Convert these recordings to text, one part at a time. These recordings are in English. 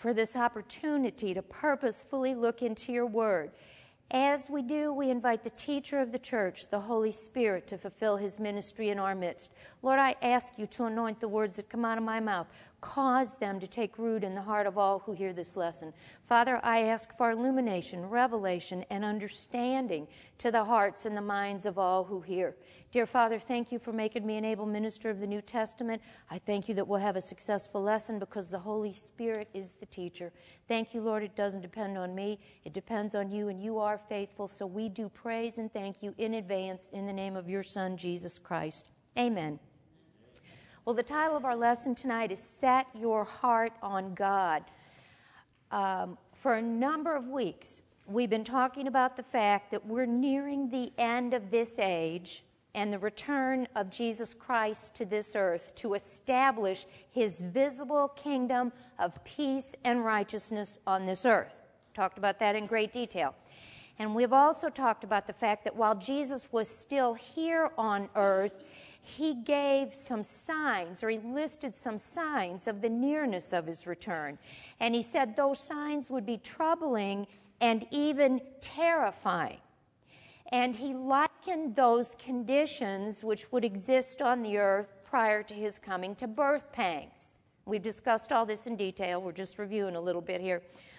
for this opportunity to purposefully look into your word. As we do, we invite the teacher of the church, the Holy Spirit, to fulfill his ministry in our midst. Lord, I ask you to anoint the words that come out of my mouth. Cause them to take root in the heart of all who hear this lesson. Father, I ask for illumination, revelation, and understanding to the hearts and the minds of all who hear. Dear Father, thank you for making me an able minister of the New Testament. I thank you that we'll have a successful lesson because the Holy Spirit is the teacher. Thank you, Lord, it doesn't depend on me. It depends on you, and you are faithful. So we do praise and thank you in advance in the name of your Son, Jesus Christ. Amen. Well, the title of our lesson tonight is Set Your Heart on God. For a number of weeks, we've been talking about the fact that we're nearing the end of this age and the return of Jesus Christ to this earth to establish his visible kingdom of peace and righteousness on this earth. Talked about that in great detail. And we've also talked about the fact that while Jesus was still here on earth, he gave some signs, or he listed some signs of the nearness of his return. And he said those signs would be troubling and even terrifying. And he likened those conditions which would exist on the earth prior to his coming to birth pangs. We've discussed all this in detail. We're just reviewing a little bit here.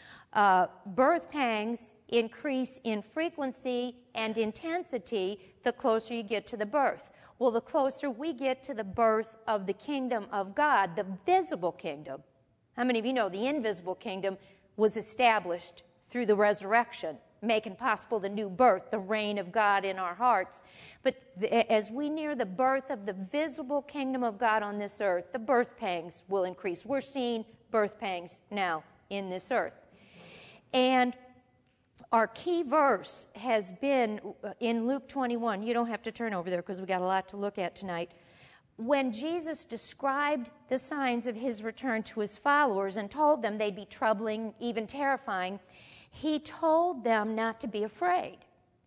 Birth pangs increase in frequency and intensity the closer you get to the birth. Well, the closer we get to the birth of the kingdom of God, the visible kingdom. How many of you know the invisible kingdom was established through the resurrection, making possible the new birth, the reign of God in our hearts? But as we near the birth of the visible kingdom of God on this earth, the birth pangs will increase. We're seeing birth pangs now in this earth. And our key verse has been in Luke 21. You don't have to turn over there because we've got a lot to look at tonight. When Jesus described the signs of his return to his followers and told them they'd be troubling, even terrifying, he told them not to be afraid,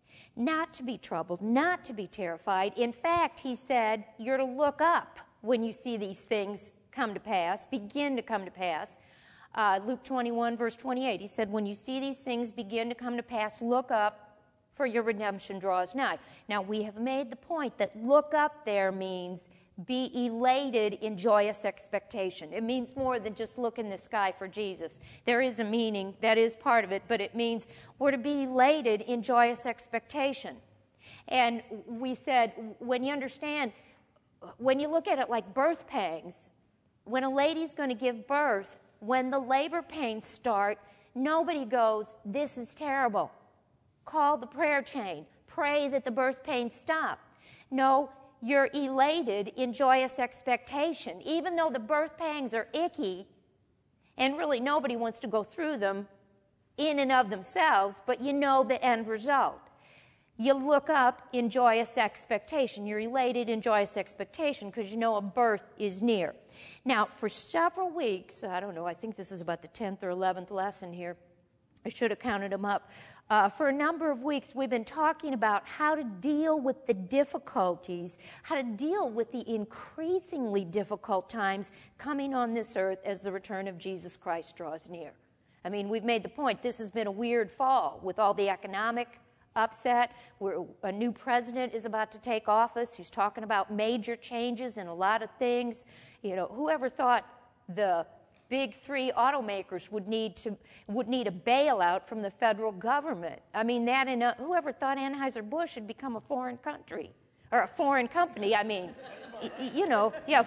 not to be troubled, not to be terrified. In fact, he said, you're to look up when you see these things come to pass, begin to come to pass. Luke 21, verse 28, he said, when you see these things begin to come to pass, look up, for your redemption draws nigh. Now, we have made the point that look up there means be elated in joyous expectation. It means more than just look in the sky for Jesus. There is a meaning, that is part of it, but it means we're to be elated in joyous expectation. And we said, when you understand, when you look at it like birth pangs, when a lady's going to give birth, when the labor pains start, nobody goes, this is terrible. Call the prayer chain. Pray that the birth pains stop. No, you're elated in joyous expectation. Even though the birth pangs are icky, and really nobody wants to go through them in and of themselves, but you know the end result. You look up in joyous expectation. You're elated in joyous expectation because you know a birth is near. Now, for several weeks, I don't know, I think this is about the 10th or 11th lesson here. I should have counted them up. For a number of weeks, we've been talking about how to deal with the difficulties, how to deal with the increasingly difficult times coming on this earth as the return of Jesus Christ draws near. I mean, we've made the point, this has been a weird fall with all the economic upset. A new president is about to take office who's talking about major changes in a lot of things. You know, whoever thought the big three automakers would need a bailout from the federal government? I mean, whoever thought Anheuser-Busch had become a foreign country or a foreign company? I mean, you know, yeah,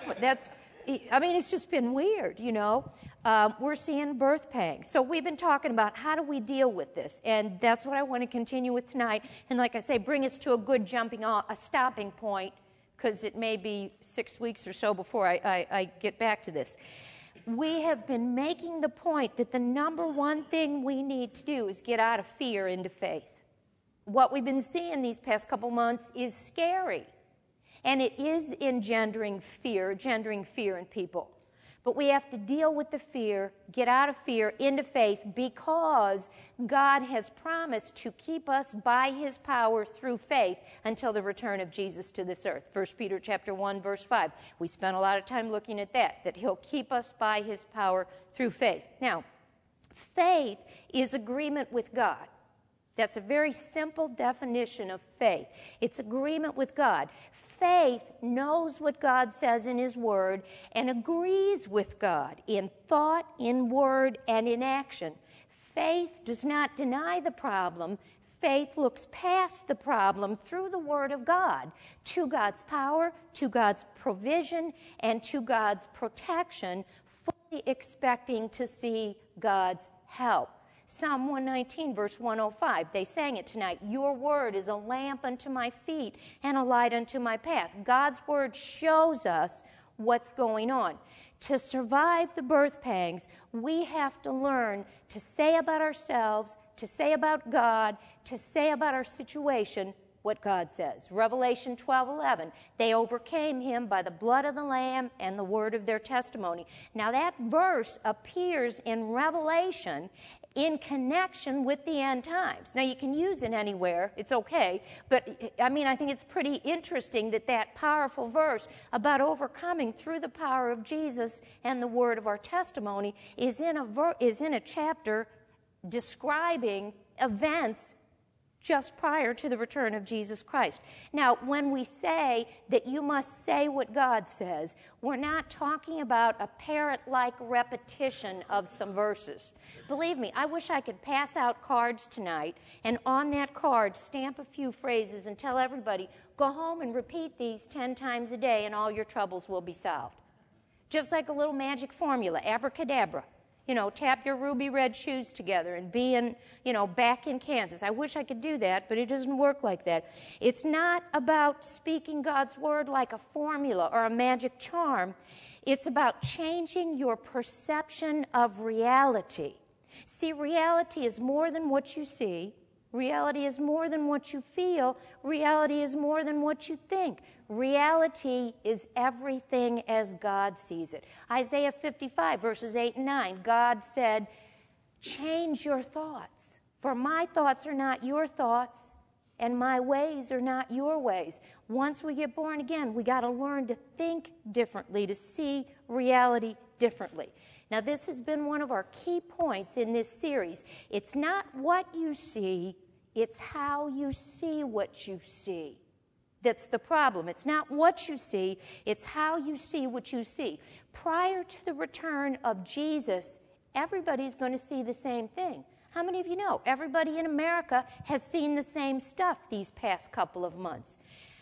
it's just been weird, you know. We're seeing birth pangs. So we've been talking about how do we deal with this, and that's what I want to continue with tonight. And like I say, bring us to a good a stopping point, because it may be 6 weeks or so before I get back to this. We have been making the point that the number one thing we need to do is get out of fear into faith. What we've been seeing these past couple months is scary. And it is engendering fear in people. But we have to deal with the fear, get out of fear into faith, because God has promised to keep us by his power through faith until the return of Jesus to this earth. 1 Peter chapter 1, verse 5. We spent a lot of time looking at that he'll keep us by his power through faith. Now, Faith is agreement with God. That's a very simple definition of faith. It's agreement with God. Faith knows what God says in His Word and agrees with God in thought, in word, and in action. Faith does not deny the problem. Faith looks past the problem through the Word of God to God's power, to God's provision, and to God's protection, fully expecting to see God's help. Psalm 119, verse 105, they sang it tonight. Your word is a lamp unto my feet and a light unto my path. God's word shows us what's going on. To survive the birth pangs, we have to learn to say about ourselves, to say about God, to say about our situation what God says. Revelation 12:11, they overcame him by the blood of the Lamb and the word of their testimony. Now that verse appears in Revelation in connection with the end times. Now you can use it anywhere, it's okay, but I think it's pretty interesting that powerful verse about overcoming through the power of Jesus and the word of our testimony is in a chapter describing events just prior to the return of Jesus Christ. Now, when we say that you must say what God says, we're not talking about a parrot-like repetition of some verses. Believe me, I wish I could pass out cards tonight and on that card stamp a few phrases and tell everybody, go home and repeat these 10 times a day and all your troubles will be solved. Just like a little magic formula, abracadabra. Tap your ruby red shoes together and be back in Kansas. I wish I could do that, but it doesn't work like that. It's not about speaking God's word like a formula or a magic charm. It's about changing your perception of reality. See, reality is more than what you see. Reality is more than what you feel. Reality is more than what you think. Reality is everything as God sees it. Isaiah 55, verses 8 and 9, God said, change your thoughts, for my thoughts are not your thoughts, and my ways are not your ways. Once we get born again, we got to learn to think differently, to see reality differently. Now, this has been one of our key points in this series. It's not what you see, it's how you see what you see. That's the problem. It's not what you see, it's how you see what you see. Prior to the return of Jesus, everybody's going to see the same thing. How many of you know everybody in America has seen the same stuff these past couple of months?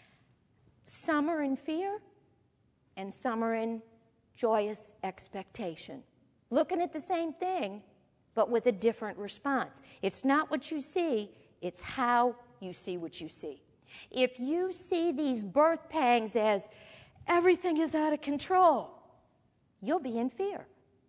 Some are in fear, and some are in joyous expectation. Looking at the same thing, but with a different response. It's not what you see, it's how you see what you see. If you see these birth pangs as everything is out of control, you'll be in fear.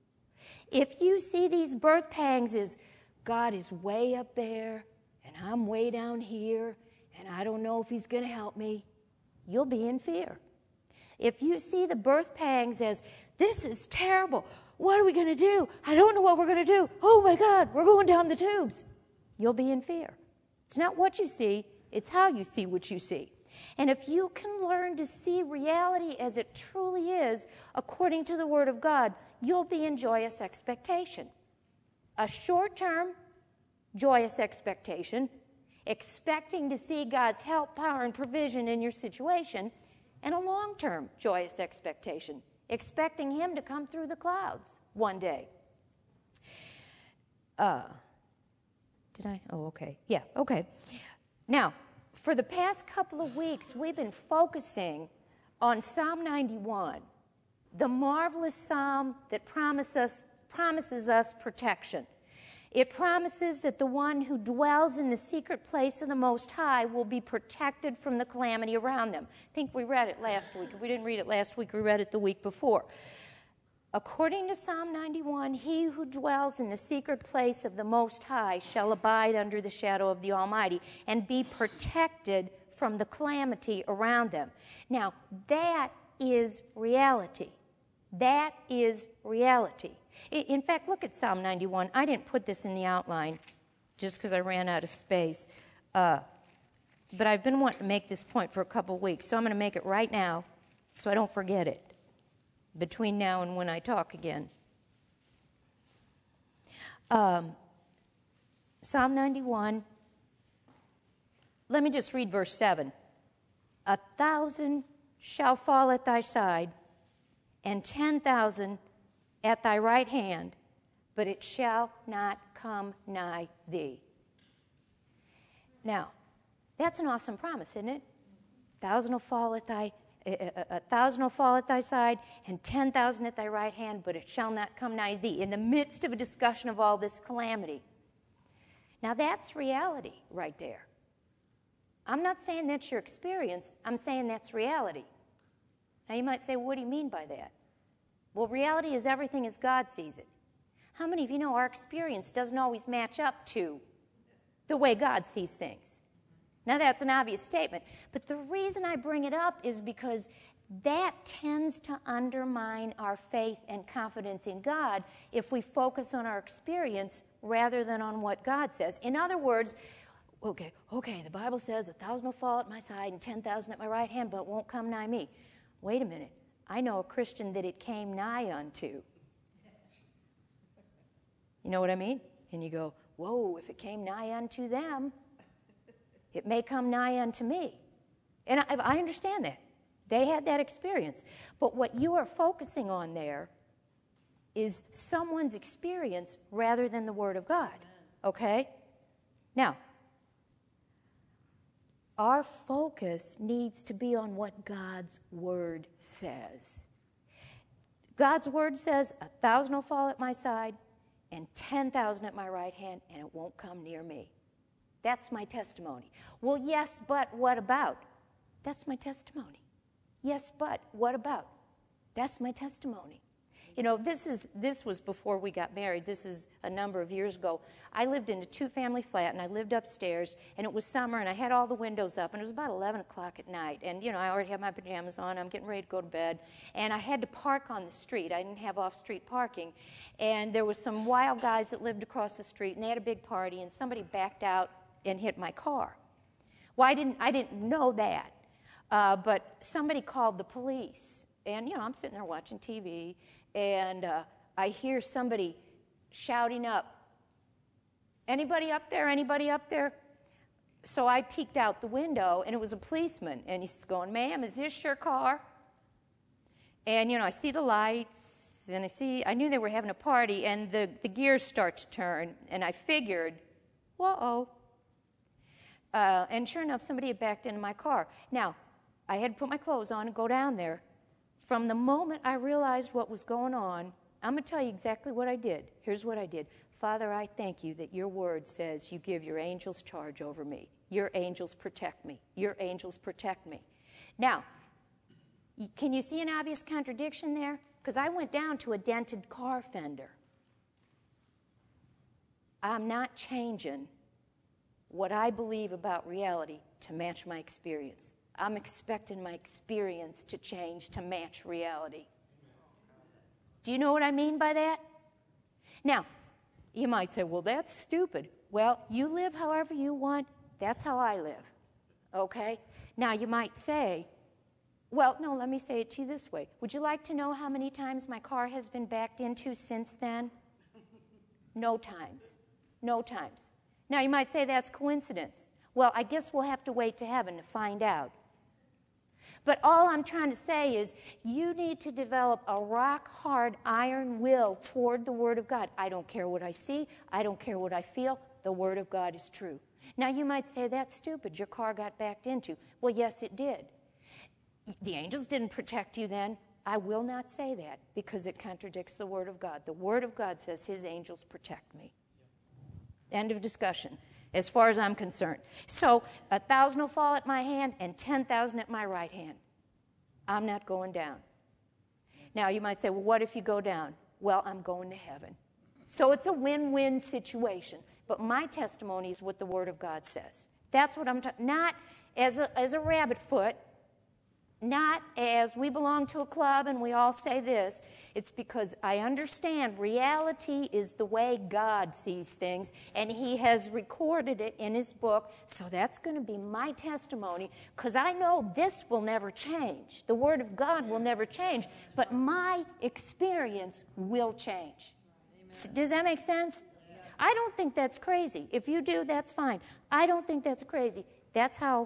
If you see these birth pangs as God is way up there and I'm way down here and I don't know if He's going to help me, you'll be in fear. If you see the birth pangs as this is terrible, what are we going to do? I don't know what we're going to do. Oh my God, we're going down the tubes. You'll be in fear. It's not what you see, it's how you see what you see. And if you can learn to see reality as it truly is, according to the Word of God, you'll be in joyous expectation. A short-term joyous expectation, expecting to see God's help, power, and provision in your situation, and a long-term joyous expectation, expecting Him to come through the clouds one day. Did I? Oh, okay. Yeah, okay. Now, for the past couple of weeks, we've been focusing on Psalm 91, the marvelous psalm that promises us protection. It promises that the one who dwells in the secret place of the Most High will be protected from the calamity around them. I think we read it last week. If we didn't read it last week, we read it the week before. According to Psalm 91, he who dwells in the secret place of the Most High shall abide under the shadow of the Almighty and be protected from the calamity around them. Now, that is reality. That is reality. In fact, look at Psalm 91. I didn't put this in the outline just because I ran out of space. But I've been wanting to make this point for a couple of weeks, so I'm going to make it right now so I don't forget it between now and when I talk again. Psalm 91. Let me just read verse 7. 1,000 shall fall at thy side, and 10,000 at thy right hand, but it shall not come nigh thee. Now, that's an awesome promise, isn't it? 1,000 will fall at thy 1,000 will fall at thy side, and 10,000 at thy right hand, but it shall not come nigh thee. In the midst of a discussion of all this calamity. Now that's reality right there. I'm not saying that's your experience. I'm saying that's reality. Now you might say, well, what do you mean by that? Well, reality is everything as God sees it. How many of you know our experience doesn't always match up to the way God sees things? Now that's an obvious statement, but the reason I bring it up is because that tends to undermine our faith and confidence in God if we focus on our experience rather than on what God says. In other words, okay, the Bible says 1,000 will fall at my side and 10,000 at my right hand, but it won't come nigh me. Wait a minute. I know a Christian that it came nigh unto. You know what I mean? And you go, whoa, if it came nigh unto them, it may come nigh unto me. And I understand that. They had that experience. But what you are focusing on there is someone's experience rather than the Word of God. Okay? Now, our focus needs to be on what God's Word says. God's Word says, 1,000 will fall at my side and 10,000 at my right hand, and it won't come near me. That's my testimony. Well, yes, but what about? That's my testimony. Yes, but what about? That's my testimony. You know, this was before we got married. This is a number of years ago. I lived in a two-family flat, and I lived upstairs, and it was summer, and I had all the windows up, and it was about 11 o'clock at night. And, you know, I already had my pajamas on. I'm getting ready to go to bed. And I had to park on the street. I didn't have off-street parking. And there was some wild guys that lived across the street, and they had a big party, and somebody backed out and hit my car. Well, I didn't know that. But somebody called the police. And, you know, I'm sitting there watching TV, and I hear somebody shouting up, anybody up there, anybody up there? So I peeked out the window, and it was a policeman. And he's going, ma'am, is this your car? And, you know, I see the lights, and I knew they were having a party, and the gears start to turn, and I figured, whoa. And sure enough, somebody had backed into my car. Now, I had to put my clothes on and go down there. From the moment I realized what was going on, I'm going to tell you exactly what I did. Here's what I did. Father, I thank you that your word says you give your angels charge over me. Your angels protect me. Your angels protect me. Now, can you see an obvious contradiction there? Because I went down to a dented car fender. I'm not changing what I believe about reality to match my experience. I'm expecting my experience to change to match reality. Do you know what I mean by that? Now, you might say, well, that's stupid. Well, you live however you want. That's how I live. Okay? Now, you might say, well, no, let me say it to you this way. Would you like to know how many times my car has been backed into since then? No times. No times. Now, you might say that's coincidence. Well, I guess we'll have to wait to heaven to find out. But all I'm trying to say is you need to develop a rock-hard iron will toward the Word of God. I don't care what I see. I don't care what I feel. The Word of God is true. Now, you might say, that's stupid. Your car got backed into. Well, yes, it did. The angels didn't protect you then. I will not say that because it contradicts the Word of God. The Word of God says his angels protect me. End of discussion, as far as I'm concerned. So 1,000 will fall at my hand and 10,000 at my right hand. I'm not going down. Now, you might say, well, what if you go down? Well, I'm going to heaven. So it's a win-win situation. But my testimony is what the Word of God says. That's what I'm talking, not as a rabbit foot, not as we belong to a club and we all say this. It's because I understand reality is the way God sees things, and he has recorded it in his book, so that's going to be my testimony, because I know this will never change. The Word of God will never change, but my experience will change. Amen. Does that make sense? I don't think that's crazy. If you do, that's fine. I don't think that's crazy. That's how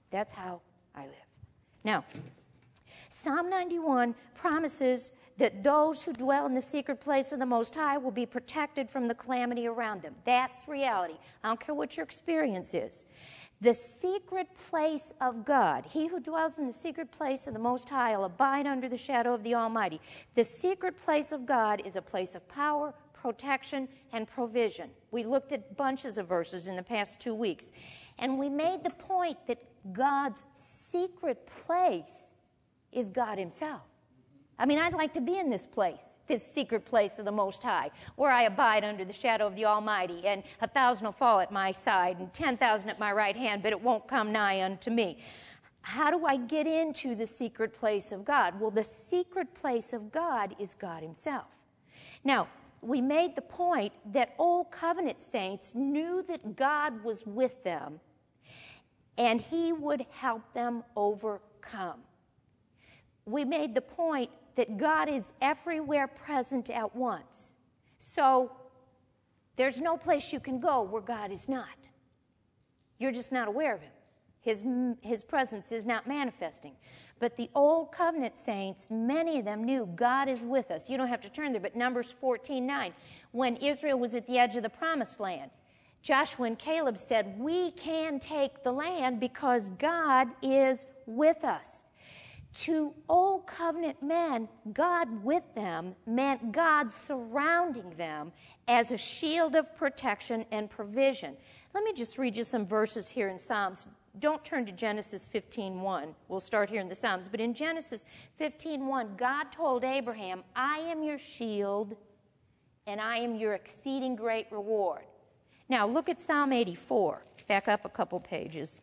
I live. Now, Psalm 91 promises that those who dwell in the secret place of the Most High will be protected from the calamity around them. That's reality. I don't care what your experience is. The secret place of God, he who dwells in the secret place of the Most High will abide under the shadow of the Almighty. The secret place of God is a place of power, protection, and provision. We looked at bunches of verses in the past 2 weeks, and we made the point that God's secret place is God himself. I mean, I'd like to be in this place, this secret place of the Most High, where I abide under the shadow of the Almighty, and 1,000 will fall at my side, and 10,000 at my right hand, but it won't come nigh unto me. How do I get into the secret place of God? Well, the secret place of God is God himself. Now, we made the point that Old Covenant saints knew that God was with them, and he would help them overcome. We made the point that God is everywhere present at once. So there's no place you can go where God is not. You're just not aware of him. His presence is not manifesting. But the Old Covenant saints, many of them knew God is with us. You don't have to turn there, but Numbers 14:9, when Israel was at the edge of the Promised Land, Joshua and Caleb said, we can take the land because God is with us. To Old Covenant men, God with them meant God surrounding them as a shield of protection and provision. Let me just read you some verses here in Psalms. Don't turn to Genesis 15:1. We'll start here in the Psalms. But in Genesis 15:1, God told Abraham, I am your shield and I am your exceeding great reward. Now look at Psalm 84. Back up a couple pages.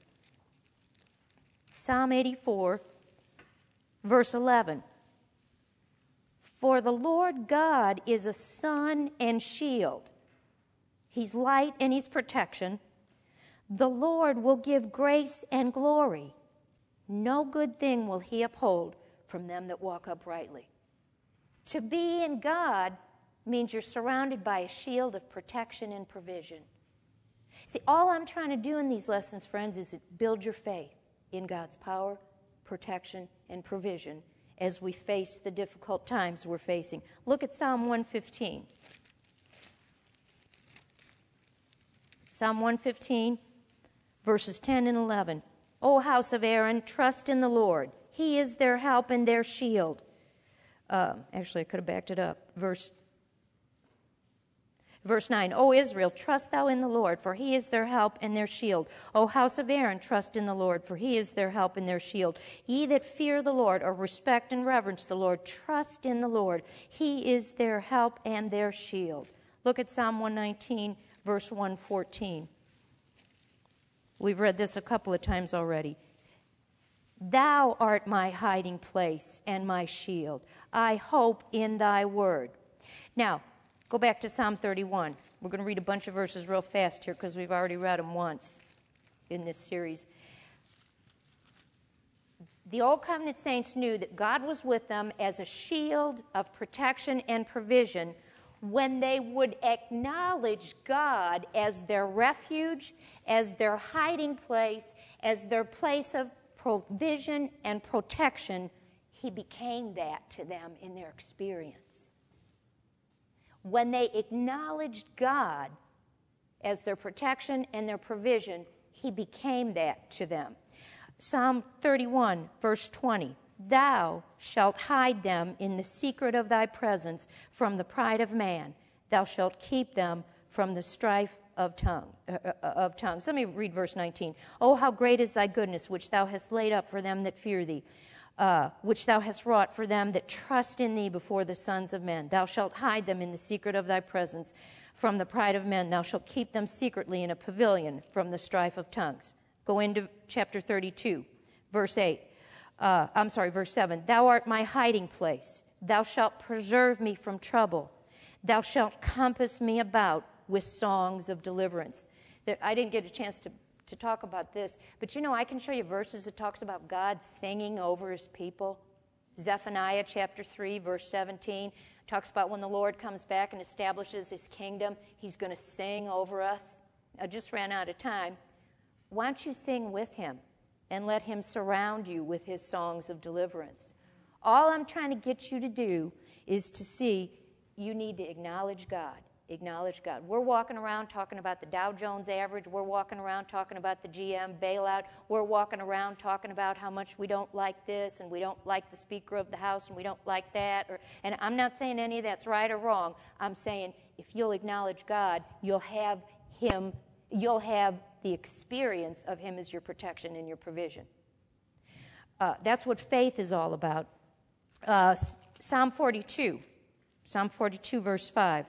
Psalm 84. Verse 11, for the Lord God is a sun and shield. He's light and he's protection. The Lord will give grace and glory. No good thing will he uphold from them that walk uprightly. To be in God means you're surrounded by a shield of protection and provision. See, all I'm trying to do in these lessons, friends, is build your faith in God's power, protection, and provision as we face the difficult times we're facing. Look at Psalm 115. Psalm 115, verses 10 and 11. O house of Aaron, trust in the Lord. He is their help and their shield. Actually, I could have backed it up. Verse 9, O Israel, trust thou in the Lord, for he is their help and their shield. O house of Aaron, trust in the Lord, for he is their help and their shield. Ye that fear the Lord, or respect and reverence the Lord, trust in the Lord. He is their help and their shield. Look at Psalm 119, verse 114. We've read this a couple of times already. Thou art my hiding place and my shield. I hope in thy word. Now, go back to Psalm 31. We're going to read a bunch of verses real fast here because we've already read them once in this series. The Old Covenant saints knew that God was with them as a shield of protection and provision when they would acknowledge God as their refuge, as their hiding place, as their place of provision and protection. He became that to them in their experience. When they acknowledged God as their protection and their provision, he became that to them. Psalm 31, verse 20, Thou shalt hide them in the secret of thy presence from the pride of man. Thou shalt keep them from the strife of tongues. Let me read verse 19. Oh, how great is thy goodness, which thou hast laid up for them that fear thee, which thou hast wrought for them that trust in thee before the sons of men. Thou shalt hide them in the secret of thy presence from the pride of men. Thou shalt keep them secretly in a pavilion from the strife of tongues. Go into chapter 32, verse 7. Thou art my hiding place. Thou shalt preserve me from trouble. Thou shalt compass me about with songs of deliverance. I didn't get a chance to talk about this, but I can show you verses that talks about God singing over his people. Zephaniah chapter 3, verse 17. Talks about when the Lord comes back and establishes his kingdom, he's going to sing over us. I just ran out of time. Why don't you sing with him and let him surround you with his songs of deliverance? All I'm trying to get you to do is to see you need to acknowledge God. Acknowledge God. We're walking around talking about the Dow Jones average. We're walking around talking about the GM bailout. We're walking around talking about how much we don't like this and we don't like the Speaker of the House and we don't like that. And I'm not saying any of that's right or wrong. I'm saying if you'll acknowledge God, you'll have him, you'll have the experience of him as your protection and your provision. That's what faith is all about. Psalm 42, verse 5.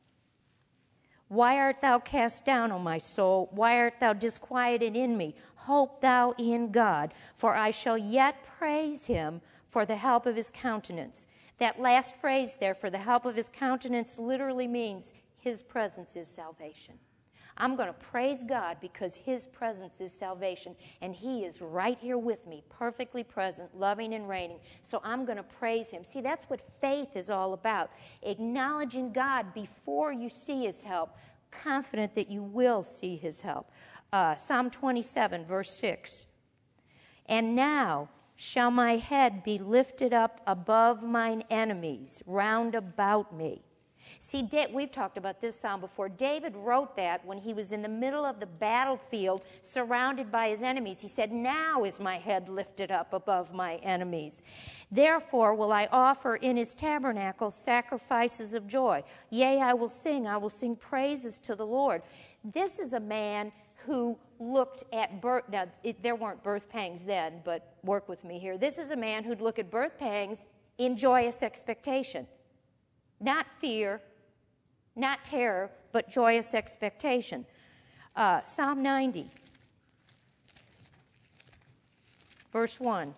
Why art thou cast down, O my soul? Why art thou disquieted in me? Hope thou in God, for I shall yet praise him for the help of his countenance. That last phrase there, for the help of his countenance, literally means his presence is salvation. I'm going to praise God because his presence is salvation, and he is right here with me, perfectly present, loving and reigning. So I'm going to praise him. See, that's what faith is all about, acknowledging God before you see his help, confident that you will see his help. Psalm 27, verse 6. And now shall my head be lifted up above mine enemies round about me. See, we've talked about this psalm before. David wrote that when he was in the middle of the battlefield, surrounded by his enemies. He said, now is my head lifted up above my enemies. Therefore will I offer in his tabernacle sacrifices of joy. Yea, I will sing praises to the Lord. This is a man who looked at birth. Now, there weren't birth pangs then, but work with me here. This is a man who'd look at birth pangs in joyous expectation. Not fear, not terror, but joyous expectation. Psalm 90, verse 1.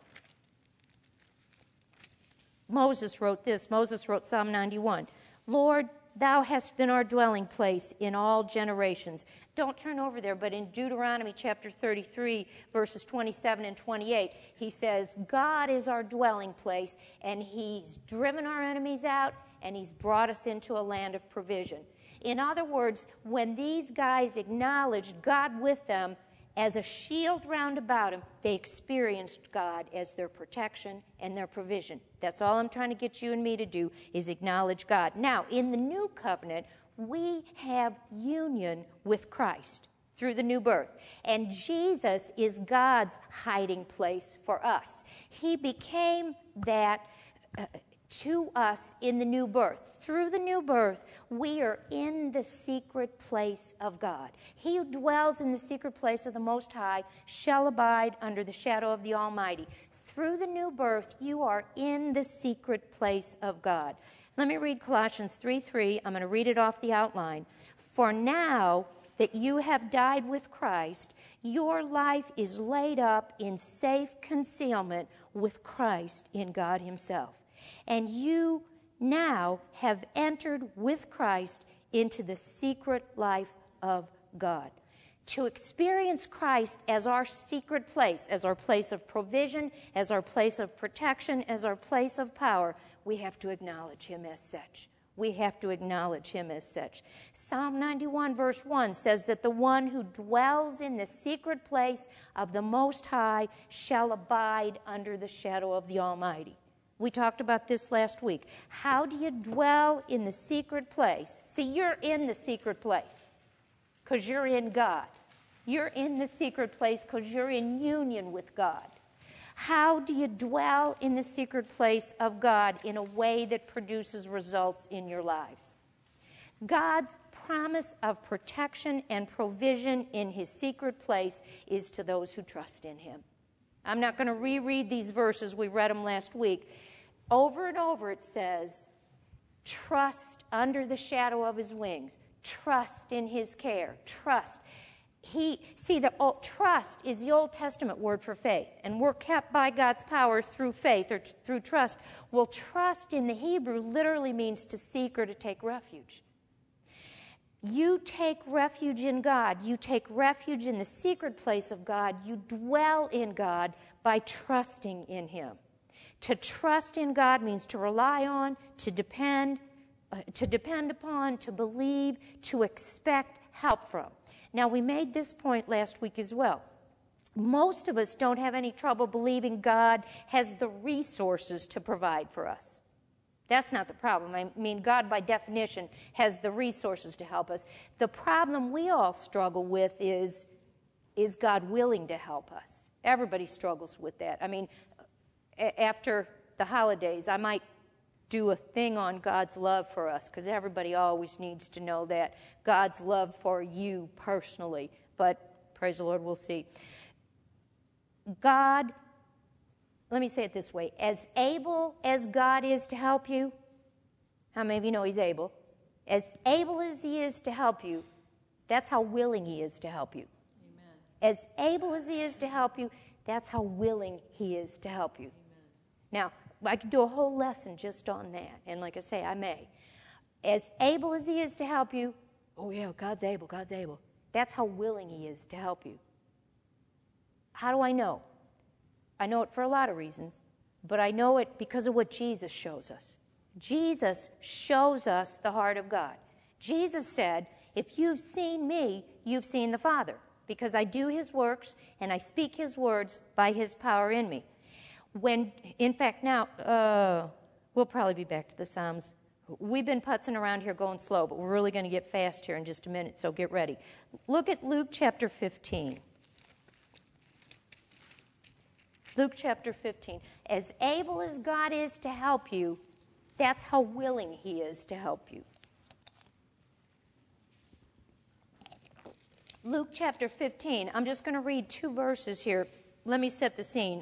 Moses wrote this. Moses wrote Psalm 91. Lord, thou hast been our dwelling place in all generations. Don't turn over there, but in Deuteronomy chapter 33, verses 27 and 28, he says, God is our dwelling place, and he's driven our enemies out, and he's brought us into a land of provision. In other words, when these guys acknowledged God with them as a shield round about them, they experienced God as their protection and their provision. That's all I'm trying to get you and me to do, is acknowledge God. Now, in the new covenant, we have union with Christ through the new birth. And Jesus is God's hiding place for us. He became that to us in the new birth. Through the new birth, we are in the secret place of God. He who dwells in the secret place of the Most High shall abide under the shadow of the Almighty. Through the new birth, you are in the secret place of God. Let me read Colossians 3:3. I'm going to read it off the outline. For now that you have died with Christ, your life is laid up in safe concealment with Christ in God himself. And you now have entered with Christ into the secret life of God. To experience Christ as our secret place, as our place of provision, as our place of protection, as our place of power, we have to acknowledge him as such. We have to acknowledge him as such. Psalm 91 verse 1 says that the one who dwells in the secret place of the Most High shall abide under the shadow of the Almighty. We talked about this last week. How do you dwell in the secret place? See, you're in the secret place because you're in God. You're in the secret place because you're in union with God. How do you dwell in the secret place of God in a way that produces results in your lives? God's promise of protection and provision in his secret place is to those who trust in him. I'm not going to reread these verses. We read them last week. Over and over it says, trust under the shadow of his wings. Trust in his care. Trust. Trust is the Old Testament word for faith, and we're kept by God's power through faith or through trust. Well, trust in the Hebrew literally means to seek or to take refuge. You take refuge in God. You take refuge in the secret place of God. You dwell in God by trusting in him. To trust in God means to rely on, to depend, to depend upon, to believe, to expect help from. Now, we made this point last week as well. Most of us don't have any trouble believing God has the resources to provide for us. That's not the problem. I mean, God, by definition, has the resources to help us. The problem we all struggle with is God willing to help us? Everybody struggles with that. I mean, after the holidays, I might do a thing on God's love for us, because everybody always needs to know that. God's love for you personally. But, praise the Lord, we'll see. God, let me say it this way, as able as God is to help you, how many of you know He's able? As able as He is to help you, that's how willing He is to help you. Amen. As able as He is to help you, that's how willing He is to help you. Amen. Now, I could do a whole lesson just on that, and like I say, I may. As able as He is to help you, oh yeah, God's able, God's able. That's how willing He is to help you. How do I know? I know it for a lot of reasons, but I know it because of what Jesus shows us. Jesus shows us the heart of God. Jesus said, if you've seen me, you've seen the Father, because I do His works and I speak His words by His power in me. In fact, now, we'll probably be back to the Psalms. We've been putzing around here going slow, but we're really going to get fast here in just a minute, so get ready. Look at Luke chapter 15. Luke chapter 15. As able as God is to help you, that's how willing He is to help you. Luke chapter 15. I'm just going to read 2 verses here. Let me set the scene.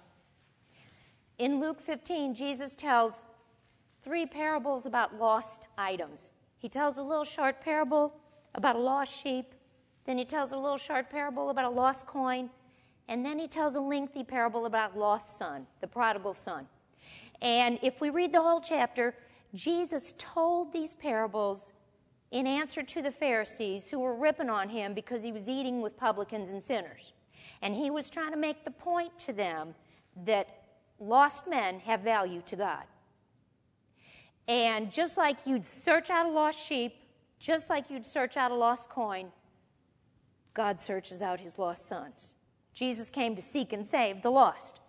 In Luke 15, Jesus tells 3 parables about lost items. He tells a little short parable about a lost sheep. Then He tells a little short parable about a lost coin. And then He tells a lengthy parable about a lost son, the prodigal son. And if we read the whole chapter, Jesus told these parables in answer to the Pharisees who were ripping on Him because He was eating with publicans and sinners. And He was trying to make the point to them that lost men have value to God. And just like you'd search out a lost sheep, just like you'd search out a lost coin, God searches out His lost sons. Jesus came to seek and save the lost.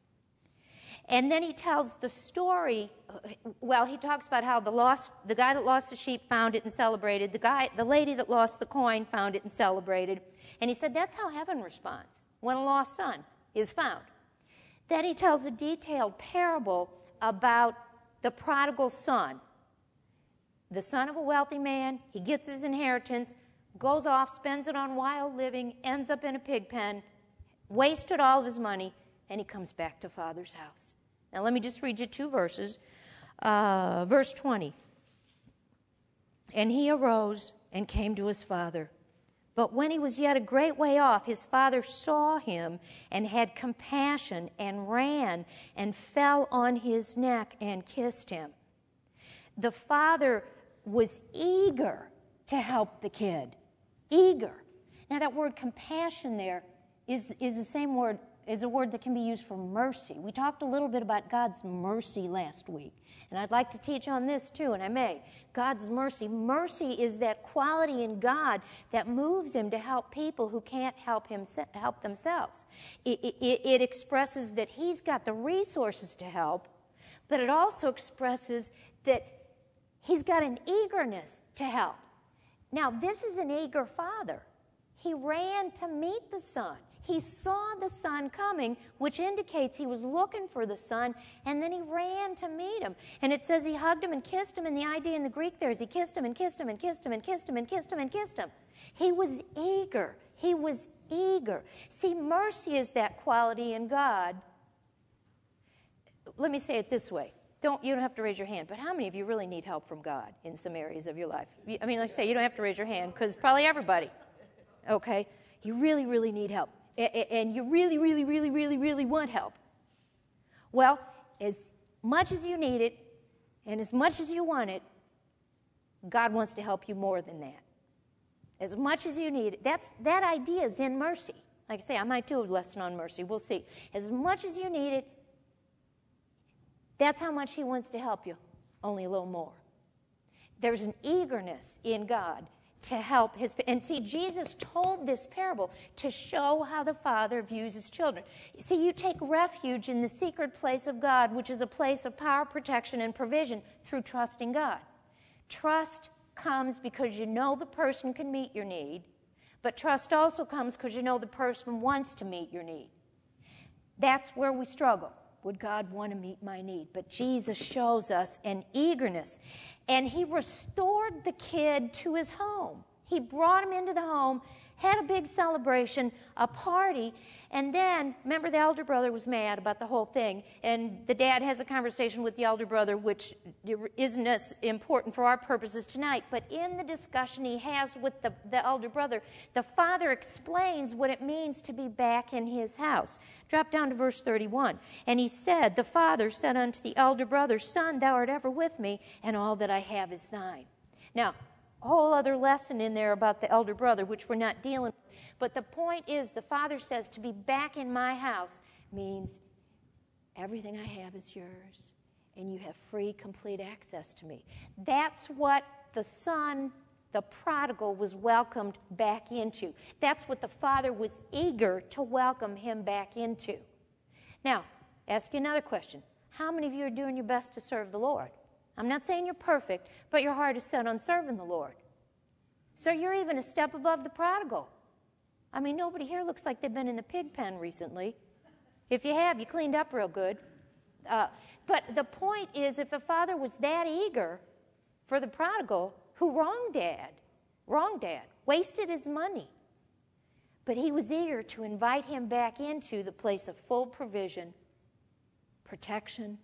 And then He tells the story, He talks about how the guy that lost the sheep found it and celebrated, the lady that lost the coin found it and celebrated. And He said that's how heaven responds when a lost son is found. Then He tells a detailed parable about the prodigal son. The son of a wealthy man, he gets his inheritance, goes off, spends it on wild living, ends up in a pig pen, wasted all of his money, and he comes back to Father's house. Now let me just read you 2 verses. Verse 20. And he arose and came to his father. But when he was yet a great way off, his father saw him and had compassion and ran and fell on his neck and kissed him. The father was eager to help the kid. Eager. Now that word compassion there is the same word, is a word that can be used for mercy. We talked a little bit about God's mercy last week. And I'd like to teach on this too, and I may. God's mercy. Mercy is that quality in God that moves Him to help people who can't help themselves. It expresses that He's got the resources to help, but it also expresses that He's got an eagerness to help. Now, this is an eager father. He ran to meet the son. He saw the son coming, which indicates he was looking for the son, and then he ran to meet him. And it says he hugged him and kissed him, and the idea in the Greek there is he kissed him and kissed him and kissed him and kissed him and kissed him and kissed him. He was eager. He was eager. See, mercy is that quality in God. Let me say it this way. You don't have to raise your hand, but how many of you really need help from God in some areas of your life? I mean, like I say, you don't have to raise your hand, because probably everybody, okay? You really, really need help. And you really, really, really, really, really want help. Well, as much as you need it and as much as you want it, God wants to help you more than that. As much as you need it. That idea is in mercy. Like I say, I might do a lesson on mercy. We'll see. As much as you need it, that's how much He wants to help you, only a little more. There's an eagerness in God to help his, and see, Jesus told this parable to show how the Father views his children. See, you take refuge in the secret place of God, which is a place of power, protection, and provision through trusting God. Trust comes because you know the person can meet your need, but trust also comes because you know the person wants to meet your need. That's where we struggle. Would God want to meet my need? But Jesus shows us an eagerness. And he restored the kid to his home. He brought him into the home, had a big celebration, a party, and then, remember, the elder brother was mad about the whole thing, and the dad has a conversation with the elder brother, which isn't as important for our purposes tonight, but in the discussion he has with the elder brother, the father explains what it means to be back in his house. Drop down to verse 31. And he said, the father said unto the elder brother, Son, thou art ever with me, and all that I have is thine. Now, a whole other lesson in there about the elder brother, which we're not dealing with. But the point is, the father says to be back in my house means everything I have is yours, and you have free, complete access to me. That's what the son, the prodigal, was welcomed back into. That's what the father was eager to welcome him back into. Now, ask you another question. How many of you are doing your best to serve the Lord? I'm not saying you're perfect, but your heart is set on serving the Lord. So you're even a step above the prodigal. I mean, nobody here looks like they've been in the pig pen recently. If you have, you cleaned up real good. But the point is, if the father was that eager for the prodigal, who wronged dad, wasted his money, but he was eager to invite him back into the place of full provision, protection,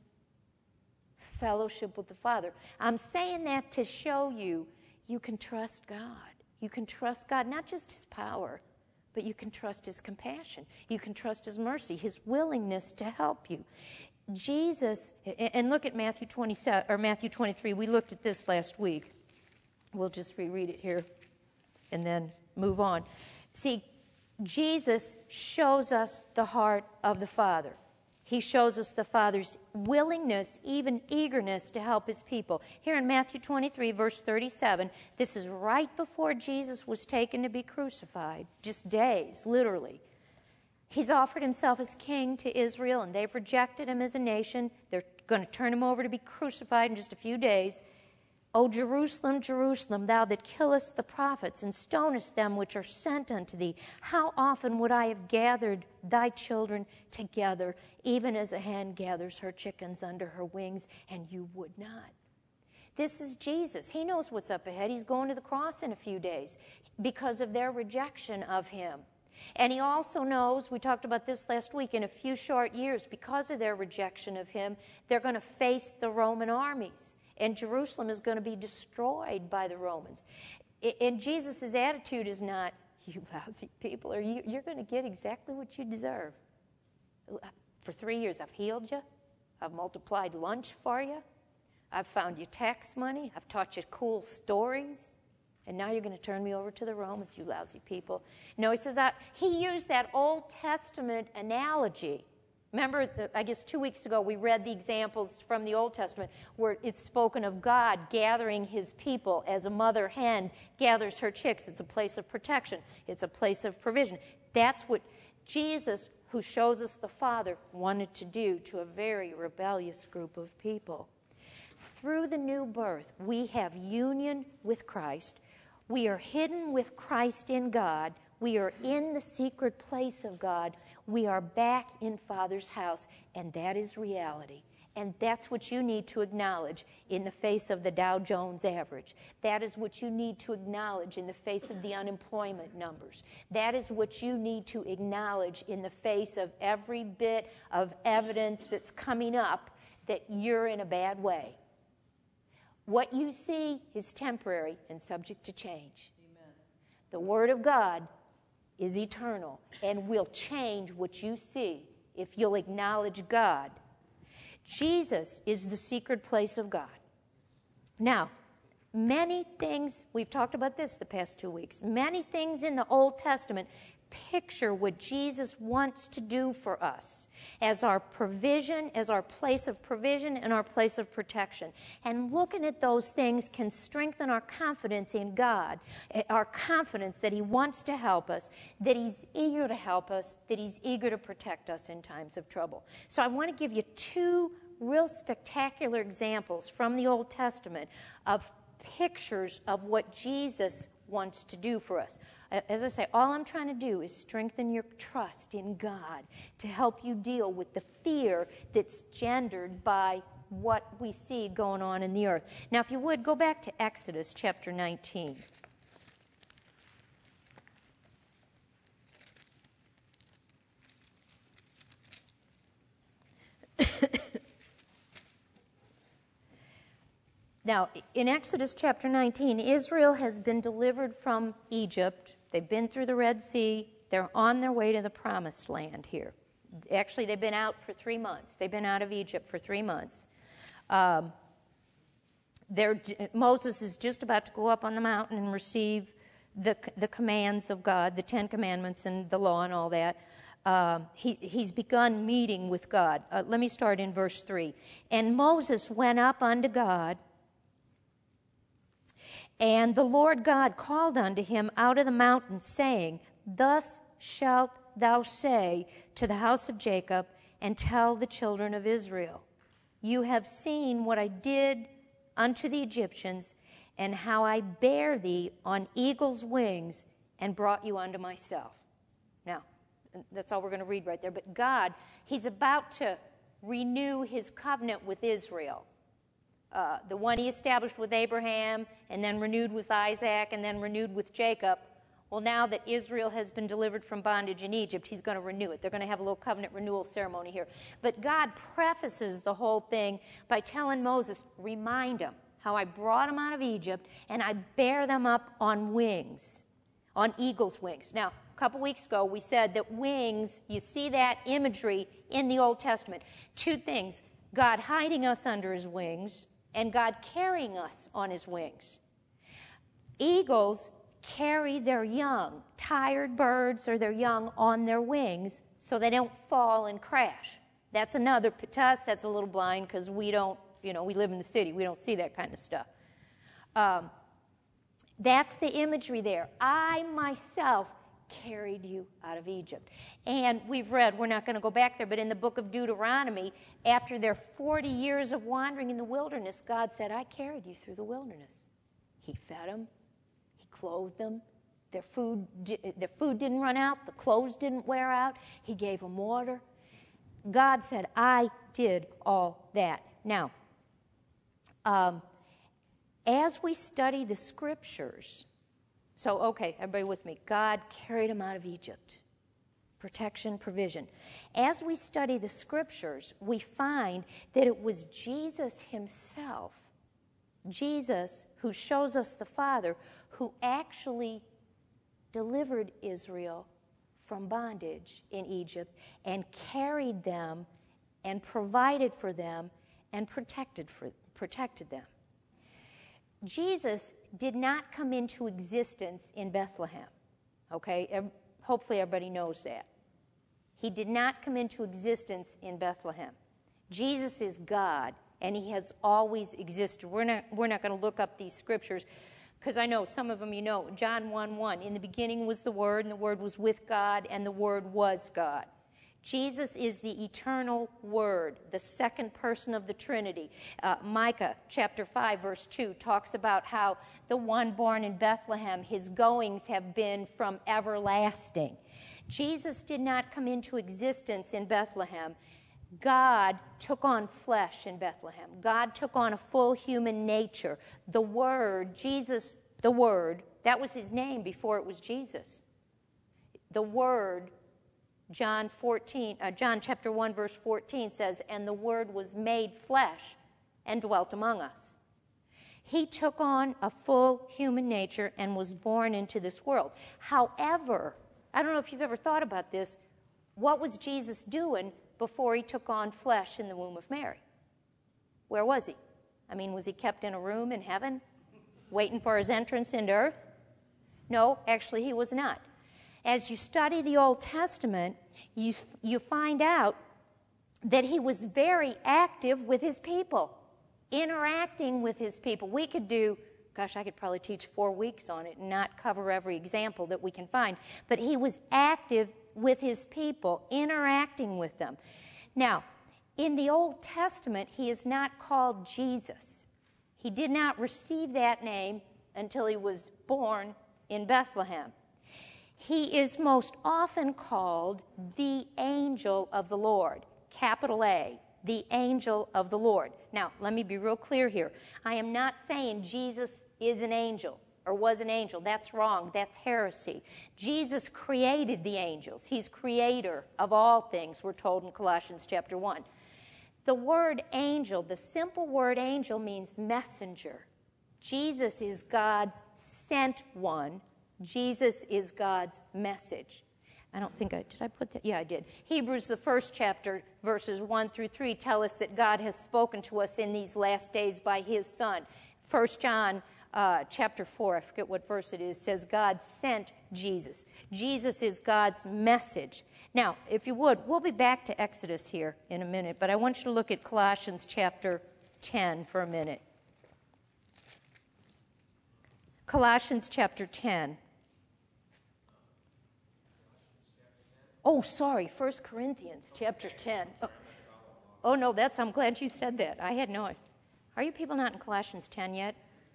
fellowship with the Father. I'm saying that to show you, you can trust God. You can trust God, not just his power, but you can trust his compassion. You can trust his mercy, his willingness to help you. Jesus, and look at Matthew 27 or Matthew 23. We looked at this last week. We'll just reread it here and then move on. See, Jesus shows us the heart of the Father. He shows us the Father's willingness, even eagerness to help his people. Here in Matthew 23, verse 37, this is right before Jesus was taken to be crucified, just days, literally. He's offered himself as king to Israel, and they've rejected him as a nation. They're going to turn him over to be crucified in just a few days. O Jerusalem, Jerusalem, thou that killest the prophets and stonest them which are sent unto thee, how often would I have gathered thy children together, even as a hen gathers her chickens under her wings, and you would not. This is Jesus. He knows what's up ahead. He's going to the cross in a few days because of their rejection of him. And he also knows, we talked about this last week, in a few short years, because of their rejection of him, they're going to face the Roman armies. And Jerusalem is going to be destroyed by the Romans. And Jesus' attitude is not, you lousy people, or you're going to get exactly what you deserve. For 3 years, I've healed you. I've multiplied lunch for you. I've found you tax money. I've taught you cool stories. And now you're going to turn me over to the Romans, you lousy people. No, he says, he used that Old Testament analogy. Remember, I guess 2 weeks ago, we read the examples from the Old Testament where it's spoken of God gathering his people as a mother hen gathers her chicks. It's a place of protection. It's a place of provision. That's what Jesus, who shows us the Father, wanted to do to a very rebellious group of people. Through the new birth, we have union with Christ. We are hidden with Christ in God. We are in the secret place of God. We are back in Father's house, and that is reality. And that's what you need to acknowledge in the face of the Dow Jones average. That is what you need to acknowledge in the face of the unemployment numbers. That is what you need to acknowledge in the face of every bit of evidence that's coming up that you're in a bad way. What you see is temporary and subject to change. Amen. The Word of God is eternal and will change what you see if you'll acknowledge God. Jesus is the secret place of God. Now, many things, we've talked about this the past 2 weeks, many things in the Old Testament picture what Jesus wants to do for us as our provision, as our place of provision and our place of protection. And looking at those things can strengthen our confidence in God, our confidence that He wants to help us, that He's eager to help us, that He's eager to protect us in times of trouble. So I want to give you two real spectacular examples from the Old Testament of pictures of what Jesus wants to do for us. As I say, all I'm trying to do is strengthen your trust in God to help you deal with the fear that's gendered by what we see going on in the earth. Now, if you would, go back to Exodus chapter 19. Now, in Exodus chapter 19, Israel has been delivered from Egypt. They've been through the Red Sea. They're on their way to the Promised Land here. Actually, they've been out for 3 months. They've been out of Egypt for 3 months. Moses is just about to go up on the mountain and receive the commands of God, the 10 Commandments and the law and all that. He's begun meeting with God. Let me start in verse 3. And Moses went up unto God, and the Lord God called unto him out of the mountain, saying, Thus shalt thou say to the house of Jacob, and tell the children of Israel, You have seen what I did unto the Egyptians, and how I bare thee on eagle's wings, and brought you unto myself. Now, that's all we're going to read right there. But God, He's about to renew His covenant with Israel. The one He established with Abraham, and then renewed with Isaac, and then renewed with Jacob. Well, now that Israel has been delivered from bondage in Egypt, He's going to renew it. They're going to have a little covenant renewal ceremony here. But God prefaces the whole thing by telling Moses, remind them how I brought them out of Egypt, and I bear them up on wings, on eagle's wings. Now, a couple weeks ago, we said that wings, you see that imagery in the Old Testament. Two things, God hiding us under His wings, and God carrying us on His wings. Eagles carry their young, tired birds or their young on their wings so they don't fall and crash. That's another, to us, that's a little blind because we don't, we live in the city. We don't see that kind of stuff. That's the imagery there. I myself carried you out of Egypt. And we've read, we're not going to go back there, but in the book of Deuteronomy, after their 40 years of wandering in the wilderness, God said, I carried you through the wilderness. He fed them. He clothed them. Their food didn't run out. The clothes didn't wear out. He gave them water. God said, I did all that. Now, as we study the Scriptures, so, okay, everybody with me. God carried them out of Egypt. Protection, provision. As we study the Scriptures, we find that it was Jesus Himself, Jesus, who shows us the Father, who actually delivered Israel from bondage in Egypt and carried them and provided for them and protected them. Jesus did not come into existence in Bethlehem, okay? Hopefully everybody knows that. He did not come into existence in Bethlehem. Jesus is God, and He has always existed. We're not going to look up these scriptures because I know some of them you know. John 1:1, in the beginning was the Word, and the Word was with God, and the Word was God. Jesus is the eternal Word, the second person of the Trinity. Micah chapter 5, verse 2 talks about how the one born in Bethlehem, His goings have been from everlasting. Jesus did not come into existence in Bethlehem. God took on flesh in Bethlehem. God took on a full human nature. The Word, Jesus, the Word, that was His name before it was Jesus. The Word, John chapter 1, verse 14 says, and the Word was made flesh and dwelt among us. He took on a full human nature and was born into this world. However, I don't know if you've ever thought about this, what was Jesus doing before He took on flesh in the womb of Mary? Where was He? I mean, was He kept in a room in heaven, waiting for His entrance into earth? No, actually He was not. As you study the Old Testament, you find out that he was very active with his people, interacting with his people. We could do, gosh, I could probably teach 4 weeks on it and not cover every example that we can find. But he was active with his people, interacting with them. Now, in the Old Testament, he is not called Jesus. He did not receive that name until he was born in Bethlehem. He is most often called the angel of the Lord, capital A, the angel of the Lord. Now, let me be real clear here. I am not saying Jesus is an angel or was an angel. That's wrong. That's heresy. Jesus created the angels. He's creator of all things, we're told in Colossians chapter 1. The word angel, the simple word angel, means messenger. Jesus is God's sent one. Jesus is God's message. I don't think did I put that? Yeah, I did. Hebrews, the first chapter, verses 1 through 3, tell us that God has spoken to us in these last days by his Son. 1 John chapter 4, I forget what verse it is, says God sent Jesus. Jesus is God's message. Now, if you would, we'll be back to Exodus here in a minute, but I want you to look at Colossians chapter 10 for a minute. Colossians chapter 10. Oh, sorry, 1 Corinthians chapter 10. Oh, no, I'm glad you said that. I had no idea. Are you people not in Colossians 10 yet?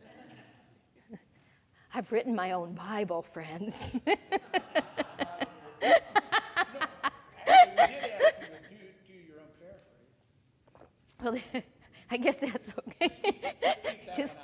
I've written my own Bible, friends. We did ask you to do your own paraphrase. Well, I guess that's okay. Just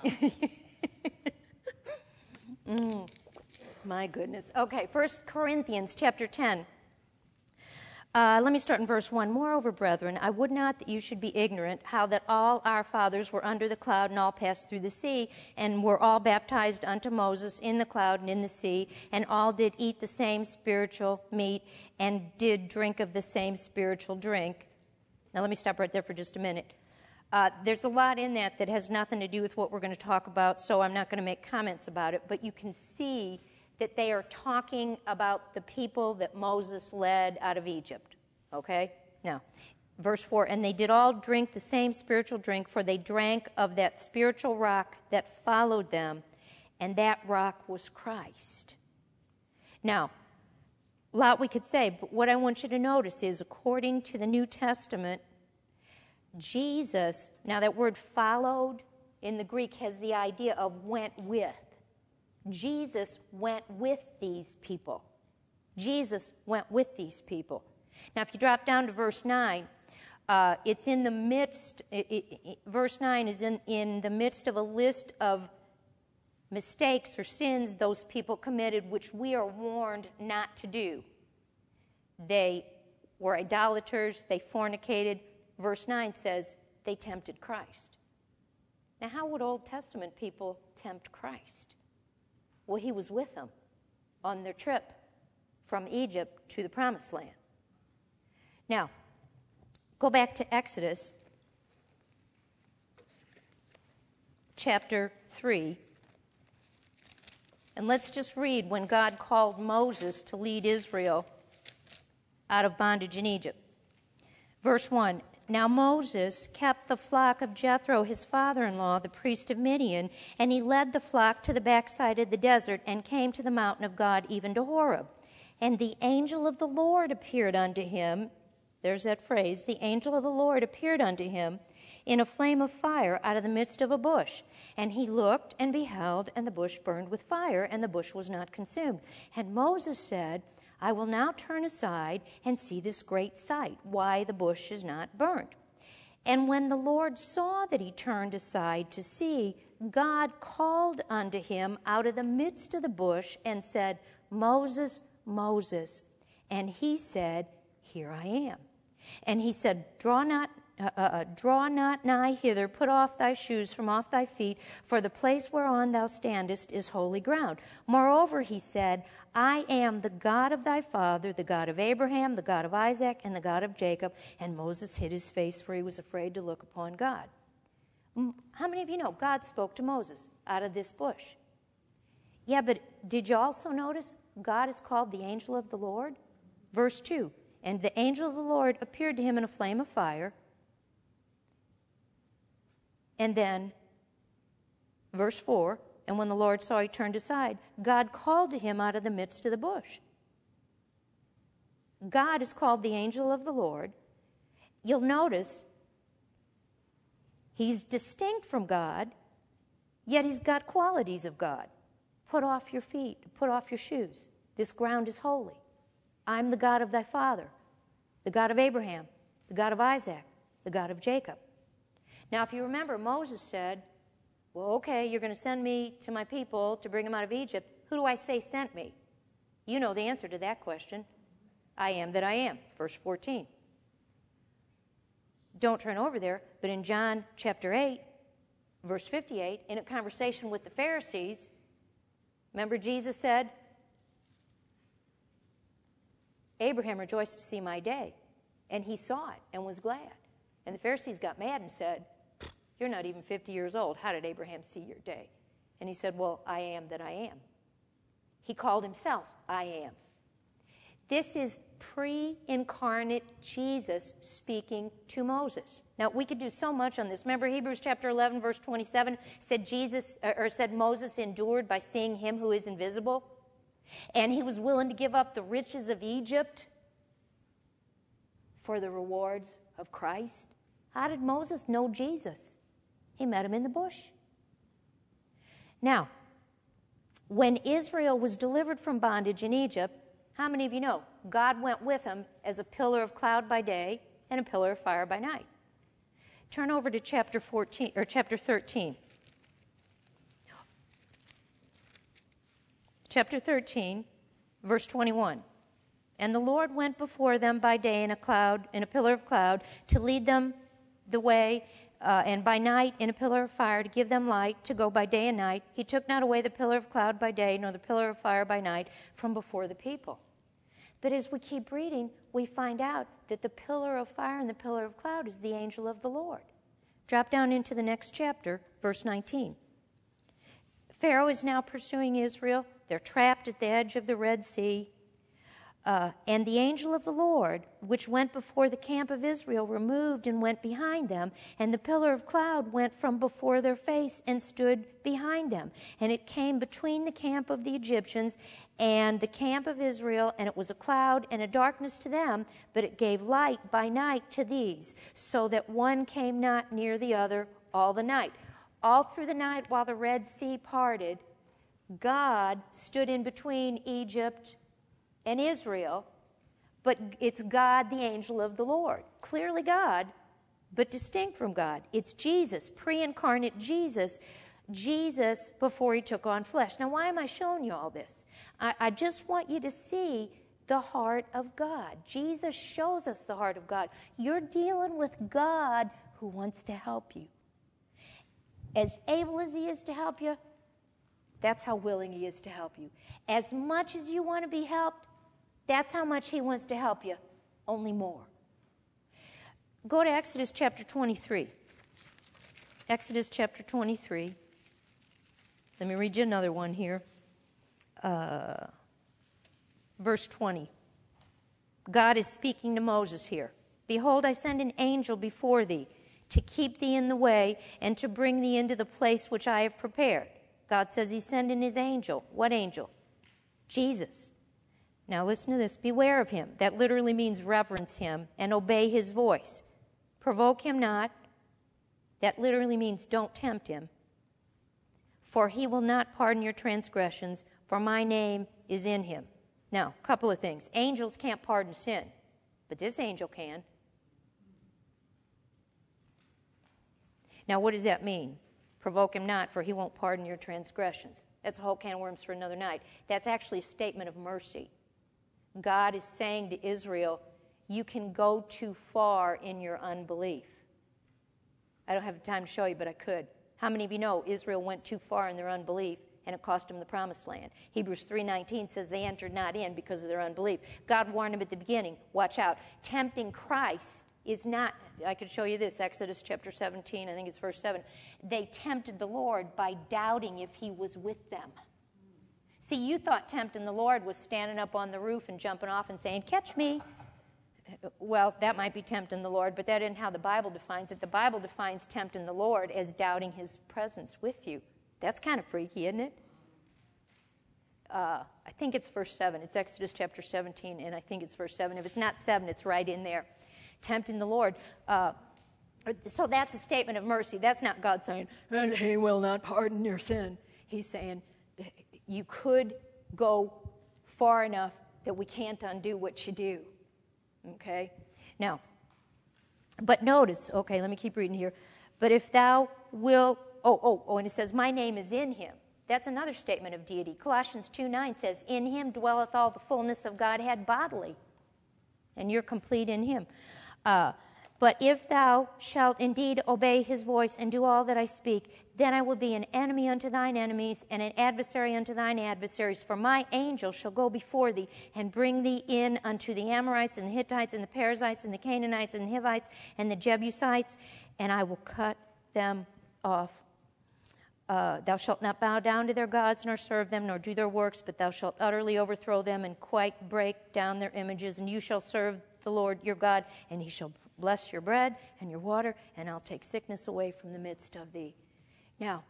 my goodness. Okay, 1 Corinthians chapter 10. Let me start in verse 1. Moreover, brethren, I would not that you should be ignorant how that all our fathers were under the cloud and all passed through the sea, and were all baptized unto Moses in the cloud and in the sea, and all did eat the same spiritual meat and did drink of the same spiritual drink. Now let me stop right there for just a minute. There's a lot in that has nothing to do with what we're going to talk about, so I'm not going to make comments about it, but you can see that they are talking about the people that Moses led out of Egypt, okay? Now, verse 4, and they did all drink the same spiritual drink, for they drank of that spiritual rock that followed them, and that rock was Christ. Now, a lot we could say, but what I want you to notice is, according to the New Testament, Jesus, now that word followed in the Greek has the idea of went with. Jesus went with these people. Jesus went with these people. Now, if you drop down to verse 9, it's in the midst, verse 9 is in the midst of a list of mistakes or sins those people committed, which we are warned not to do. They were idolaters, they fornicated. Verse 9 says they tempted Christ. Now, how would Old Testament people tempt Christ? Well, he was with them on their trip from Egypt to the Promised Land. Now, go back to Exodus chapter 3, and let's just read when God called Moses to lead Israel out of bondage in Egypt. Verse 1, now Moses kept the flock of Jethro, his father-in-law, the priest of Midian, and he led the flock to the backside of the desert and came to the mountain of God, even to Horeb. And the angel of the Lord appeared unto him. There's that phrase. The angel of the Lord appeared unto him in a flame of fire out of the midst of a bush. And he looked and beheld, and the bush burned with fire, and the bush was not consumed. And Moses said, I will now turn aside and see this great sight, why the bush is not burnt. And when the Lord saw that he turned aside to see, God called unto him out of the midst of the bush and said, Moses, Moses. And he said, Here I am. And he said, Draw not nigh hither, put off thy shoes from off thy feet, for the place whereon thou standest is holy ground. Moreover, he said, I am the God of thy father, the God of Abraham, the God of Isaac, and the God of Jacob. And Moses hid his face, for he was afraid to look upon God. How many of you know God spoke to Moses out of this bush? Yeah, but did you also notice God is called the angel of the Lord? Verse 2, and the angel of the Lord appeared to him in a flame of fire. And then, verse 4, and when the Lord saw he turned aside, God called to him out of the midst of the bush. God is called the angel of the Lord. You'll notice he's distinct from God, yet he's got qualities of God. Put off your feet, put off your shoes. This ground is holy. I'm the God of thy father, the God of Abraham, the God of Isaac, the God of Jacob. Now, if you remember, Moses said, well, okay, you're going to send me to my people to bring them out of Egypt. Who do I say sent me? You know the answer to that question. I am that I am, verse 14. Don't turn over there, but in John chapter 8, verse 58, in a conversation with the Pharisees, remember Jesus said, Abraham rejoiced to see my day, and he saw it and was glad. And the Pharisees got mad and said, you're not even 50 years old. How did Abraham see your day? And he said, well, I am that I am. He called himself, I am. This is pre-incarnate Jesus speaking to Moses. Now, we could do so much on this. Remember Hebrews chapter 11, verse 27 said Moses endured by seeing him who is invisible, and he was willing to give up the riches of Egypt for the rewards of Christ. How did Moses know Jesus? He met him in the bush. Now, when Israel was delivered from bondage in Egypt, how many of you know God went with him as a pillar of cloud by day and a pillar of fire by night? Turn over to chapter 13. Chapter 13, verse 21. And the Lord went before them by day in a pillar of cloud, to lead them the way, and by night in a pillar of fire, to give them light, to go by day and night. He took not away the pillar of cloud by day, nor the pillar of fire by night from before the people. But as we keep reading, we find out that the pillar of fire and the pillar of cloud is the angel of the Lord. Drop down into the next chapter, verse 19. Pharaoh is now pursuing Israel. They're trapped at the edge of the Red Sea. And the angel of the Lord, which went before the camp of Israel, removed and went behind them. And the pillar of cloud went from before their face and stood behind them. And it came between the camp of the Egyptians and the camp of Israel, and it was a cloud and a darkness to them, but it gave light by night to these, so that one came not near the other all the night. All through the night while the Red Sea parted, God stood in between Egypt and Israel, but it's God, the angel of the Lord. Clearly God, but distinct from God. It's Jesus, pre-incarnate Jesus before he took on flesh. Now, why am I showing you all this? I just want you to see the heart of God. Jesus shows us the heart of God. You're dealing with God who wants to help you. As able as he is to help you, that's how willing he is to help you. As much as you want to be helped, that's how much he wants to help you, only more. Go to Exodus chapter 23. Exodus chapter 23. Let me read you another one here. Verse 20. God is speaking to Moses here. Behold, I send an angel before thee to keep thee in the way and to bring thee into the place which I have prepared. God says he's sending his angel. What angel? Jesus. Now listen to this. Beware of him. That literally means reverence him and obey his voice. Provoke him not. That literally means don't tempt him. For he will not pardon your transgressions, for my name is in him. Now, a couple of things. Angels can't pardon sin, but this angel can. Now, what does that mean? Provoke him not, for he won't pardon your transgressions. That's a whole can of worms for another night. That's actually a statement of mercy. God is saying to Israel, you can go too far in your unbelief. I don't have time to show you, but I could. How many of you know Israel went too far in their unbelief and it cost them the promised land? Hebrews 3:19 says they entered not in because of their unbelief. God warned them at the beginning, watch out. Tempting Christ is not, I could show you this, Exodus chapter 17, I think it's verse 7. They tempted the Lord by doubting if he was with them. See, you thought tempting the Lord was standing up on the roof and jumping off and saying, catch me. Well, that might be tempting the Lord, but that isn't how the Bible defines it. The Bible defines tempting the Lord as doubting his presence with you. That's kind of freaky, isn't it? I think it's verse 7. It's Exodus chapter 17, and I think it's verse 7. If it's not 7, it's right in there. Tempting the Lord. So that's a statement of mercy. That's not God saying, and he will not pardon your sin. He's saying, you could go far enough that we can't undo what you do. Okay? Now, but notice, okay, let me keep reading here. But if thou wilt, and it says, my name is in him. That's another statement of deity. Colossians 2:9 says, in him dwelleth all the fullness of Godhead bodily. And you're complete in him. But if thou shalt indeed obey his voice and do all that I speak, then I will be an enemy unto thine enemies and an adversary unto thine adversaries. For my angel shall go before thee and bring thee in unto the Amorites and the Hittites and the Perizzites and the Canaanites and the Hivites and the Jebusites, and I will cut them off. Thou shalt not bow down to their gods, nor serve them, nor do their works, but thou shalt utterly overthrow them and quite break down their images. And you shall serve the Lord your God, and he shall bless your bread and your water, and I'll take sickness away from the midst of thee. Now,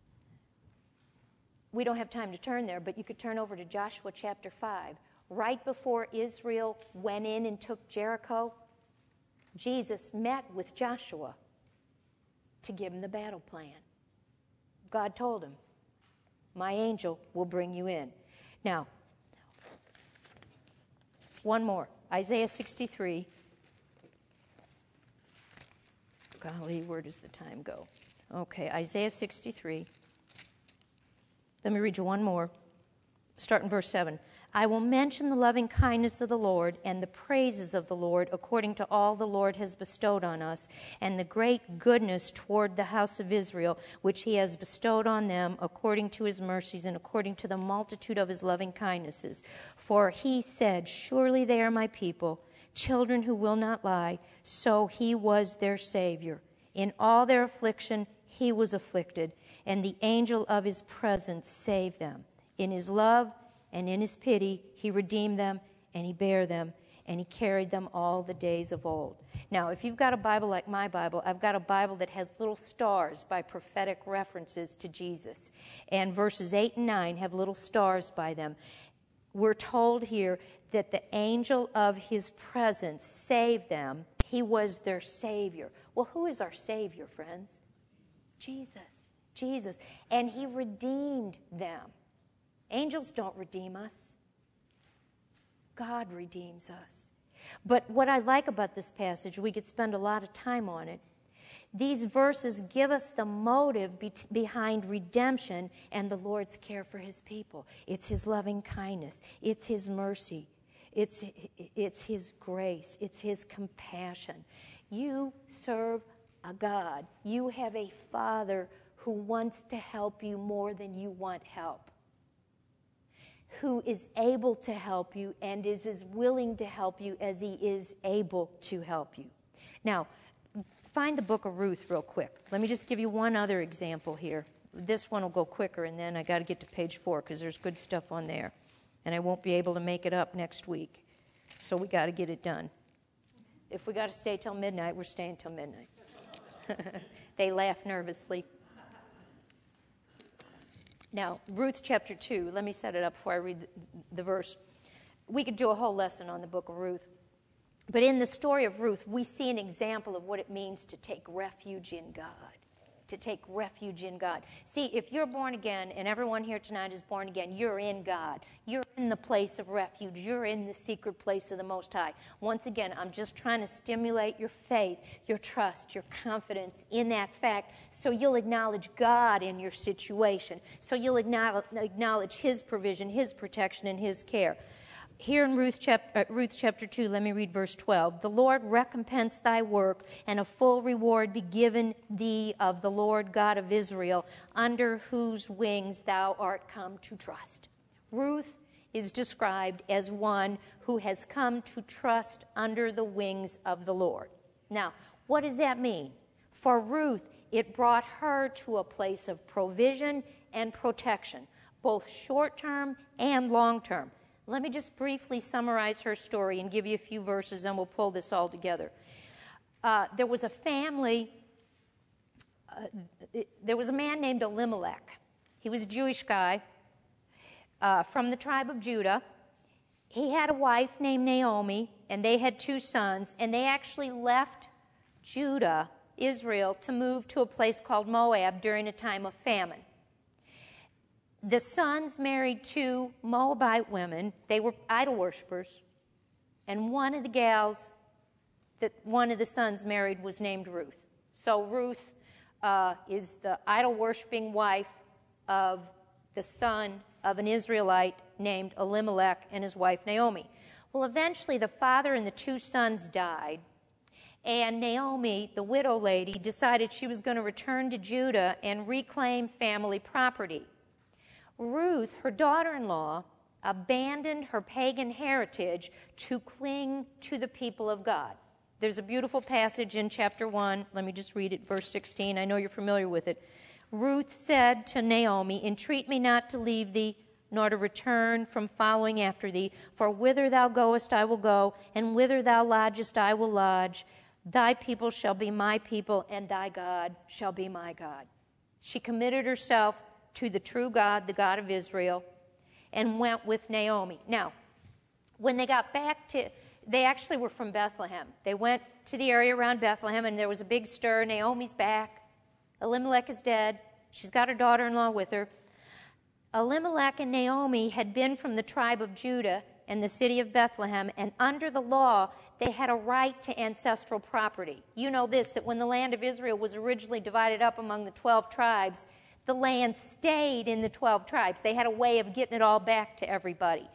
we don't have time to turn there, but you could turn over to Joshua chapter 5. Right before Israel went in and took Jericho, Jesus met with Joshua to give him the battle plan. God told him, my angel will bring you in. Now, one more. Isaiah 63. Golly, where does the time go? Okay, Isaiah 63. Let me read you one more. Start in verse 7. I will mention the loving kindness of the Lord and the praises of the Lord according to all the Lord has bestowed on us, and the great goodness toward the house of Israel, which he has bestowed on them according to his mercies and according to the multitude of his loving kindnesses. For he said, surely they are my people, children who will not lie. So he was their Savior. In all their affliction he was afflicted, and the angel of his presence saved them. In his love and in his pity, he redeemed them, and he bare them, and he carried them all the days of old. Now, if you've got a Bible like my Bible, I've got a Bible that has little stars by prophetic references to Jesus. And verses 8 and 9 have little stars by them. We're told here that the angel of his presence saved them. He was their Savior. Well, who is our Savior, friends? Jesus. Jesus. And he redeemed them. Angels don't redeem us. God redeems us. But what I like about this passage, we could spend a lot of time on it. These verses give us the motive behind redemption and the Lord's care for his people. It's his loving kindness. It's his mercy. It's his grace. It's his compassion. You serve a God. You have a Father who wants to help you more than you want help, who is able to help you and is as willing to help you as he is able to help you. Now, find the book of Ruth real quick. Let me just give you one other example here. This one will go quicker, and then I got to get to page 4 because there's good stuff on there, and I won't be able to make it up next week. So we got to get it done. If we got to stay till midnight, we're staying till midnight. They laugh nervously. Now, Ruth chapter 2, let me set it up before I read the verse. We could do a whole lesson on the book of Ruth. But in the story of Ruth, we see an example of what it means to take refuge in God. To take refuge in God. See, if you're born again, and everyone here tonight is born again, you're in God. You're in the place of refuge. You're in the secret place of the Most High. Once again, I'm just trying to stimulate your faith, your trust, your confidence in that fact, so you'll acknowledge God in your situation. So you'll acknowledge his provision, his protection, and his care. Here in Ruth chapter 2, let me read verse 12. The Lord recompense thy work, and a full reward be given thee of the Lord God of Israel, under whose wings thou art come to trust. Ruth is described as one who has come to trust under the wings of the Lord. Now, what does that mean? For Ruth, it brought her to a place of provision and protection. both short-term and long-term. Let me just briefly summarize her story and give you a few verses, and we'll pull this all together. There was a family, there was a man named Elimelech. He was a Jewish guy from the tribe of Judah. He had a wife named Naomi, and they had 2 sons, and they actually left Judah, Israel, to move to a place called Moab during a time of famine. The sons married 2 Moabite women. They were idol worshipers, and one of the gals that one of the sons married was named Ruth. So Ruth is the idol worshiping wife of the son of an Israelite named Elimelech and his wife Naomi. Well, eventually the father and the 2 sons died, and Naomi, the widow lady, decided she was going to return to Judah and reclaim family property. Ruth, her daughter-in-law, abandoned her pagan heritage to cling to the people of God. There's a beautiful passage in chapter 1. Let me just read it, verse 16. I know you're familiar with it. Ruth said to Naomi, "Entreat me not to leave thee, nor to return from following after thee. For whither thou goest I will go, and whither thou lodgest I will lodge. Thy people shall be my people, and thy God shall be my God." She committed herself to the true God, the God of Israel, and went with Naomi. Now, when they got back to, they actually were from Bethlehem. They went to the area around Bethlehem, and there was a big stir. Naomi's back. Elimelech is dead. She's got her daughter-in-law with her. Elimelech and Naomi had been from the tribe of Judah and the city of Bethlehem, and under the law, they had a right to ancestral property. You know this, that when the land of Israel was originally divided up among the 12 tribes, the land stayed in the 12 tribes. They had a way of getting it all back to everybody.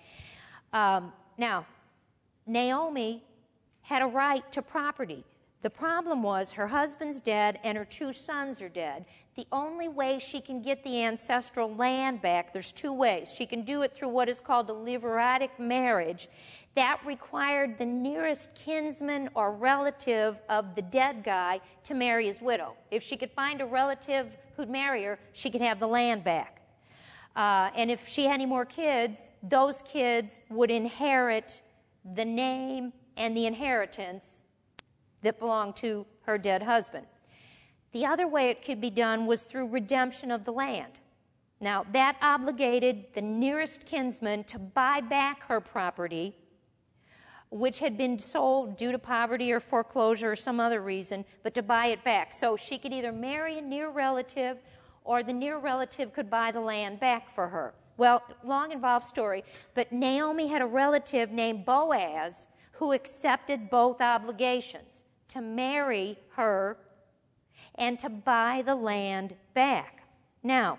Now, Naomi had a right to property. The problem was her husband's dead and her 2 sons are dead. The only way she can get the ancestral land back, there's 2 ways. She can do it through what is called a levirate marriage. That required the nearest kinsman or relative of the dead guy to marry his widow. If she could find a relative who'd marry her, she could have the land back. And if she had any more kids, those kids would inherit the name and the inheritance that belonged to her dead husband. The other way it could be done was through redemption of the land. Now, that obligated the nearest kinsman to buy back her property, which had been sold due to poverty or foreclosure or some other reason, but to buy it back. So she could either marry a near relative, or the near relative could buy the land back for her. Well, long involved story, but Naomi had a relative named Boaz who accepted both obligations, to marry her and to buy the land back. Now,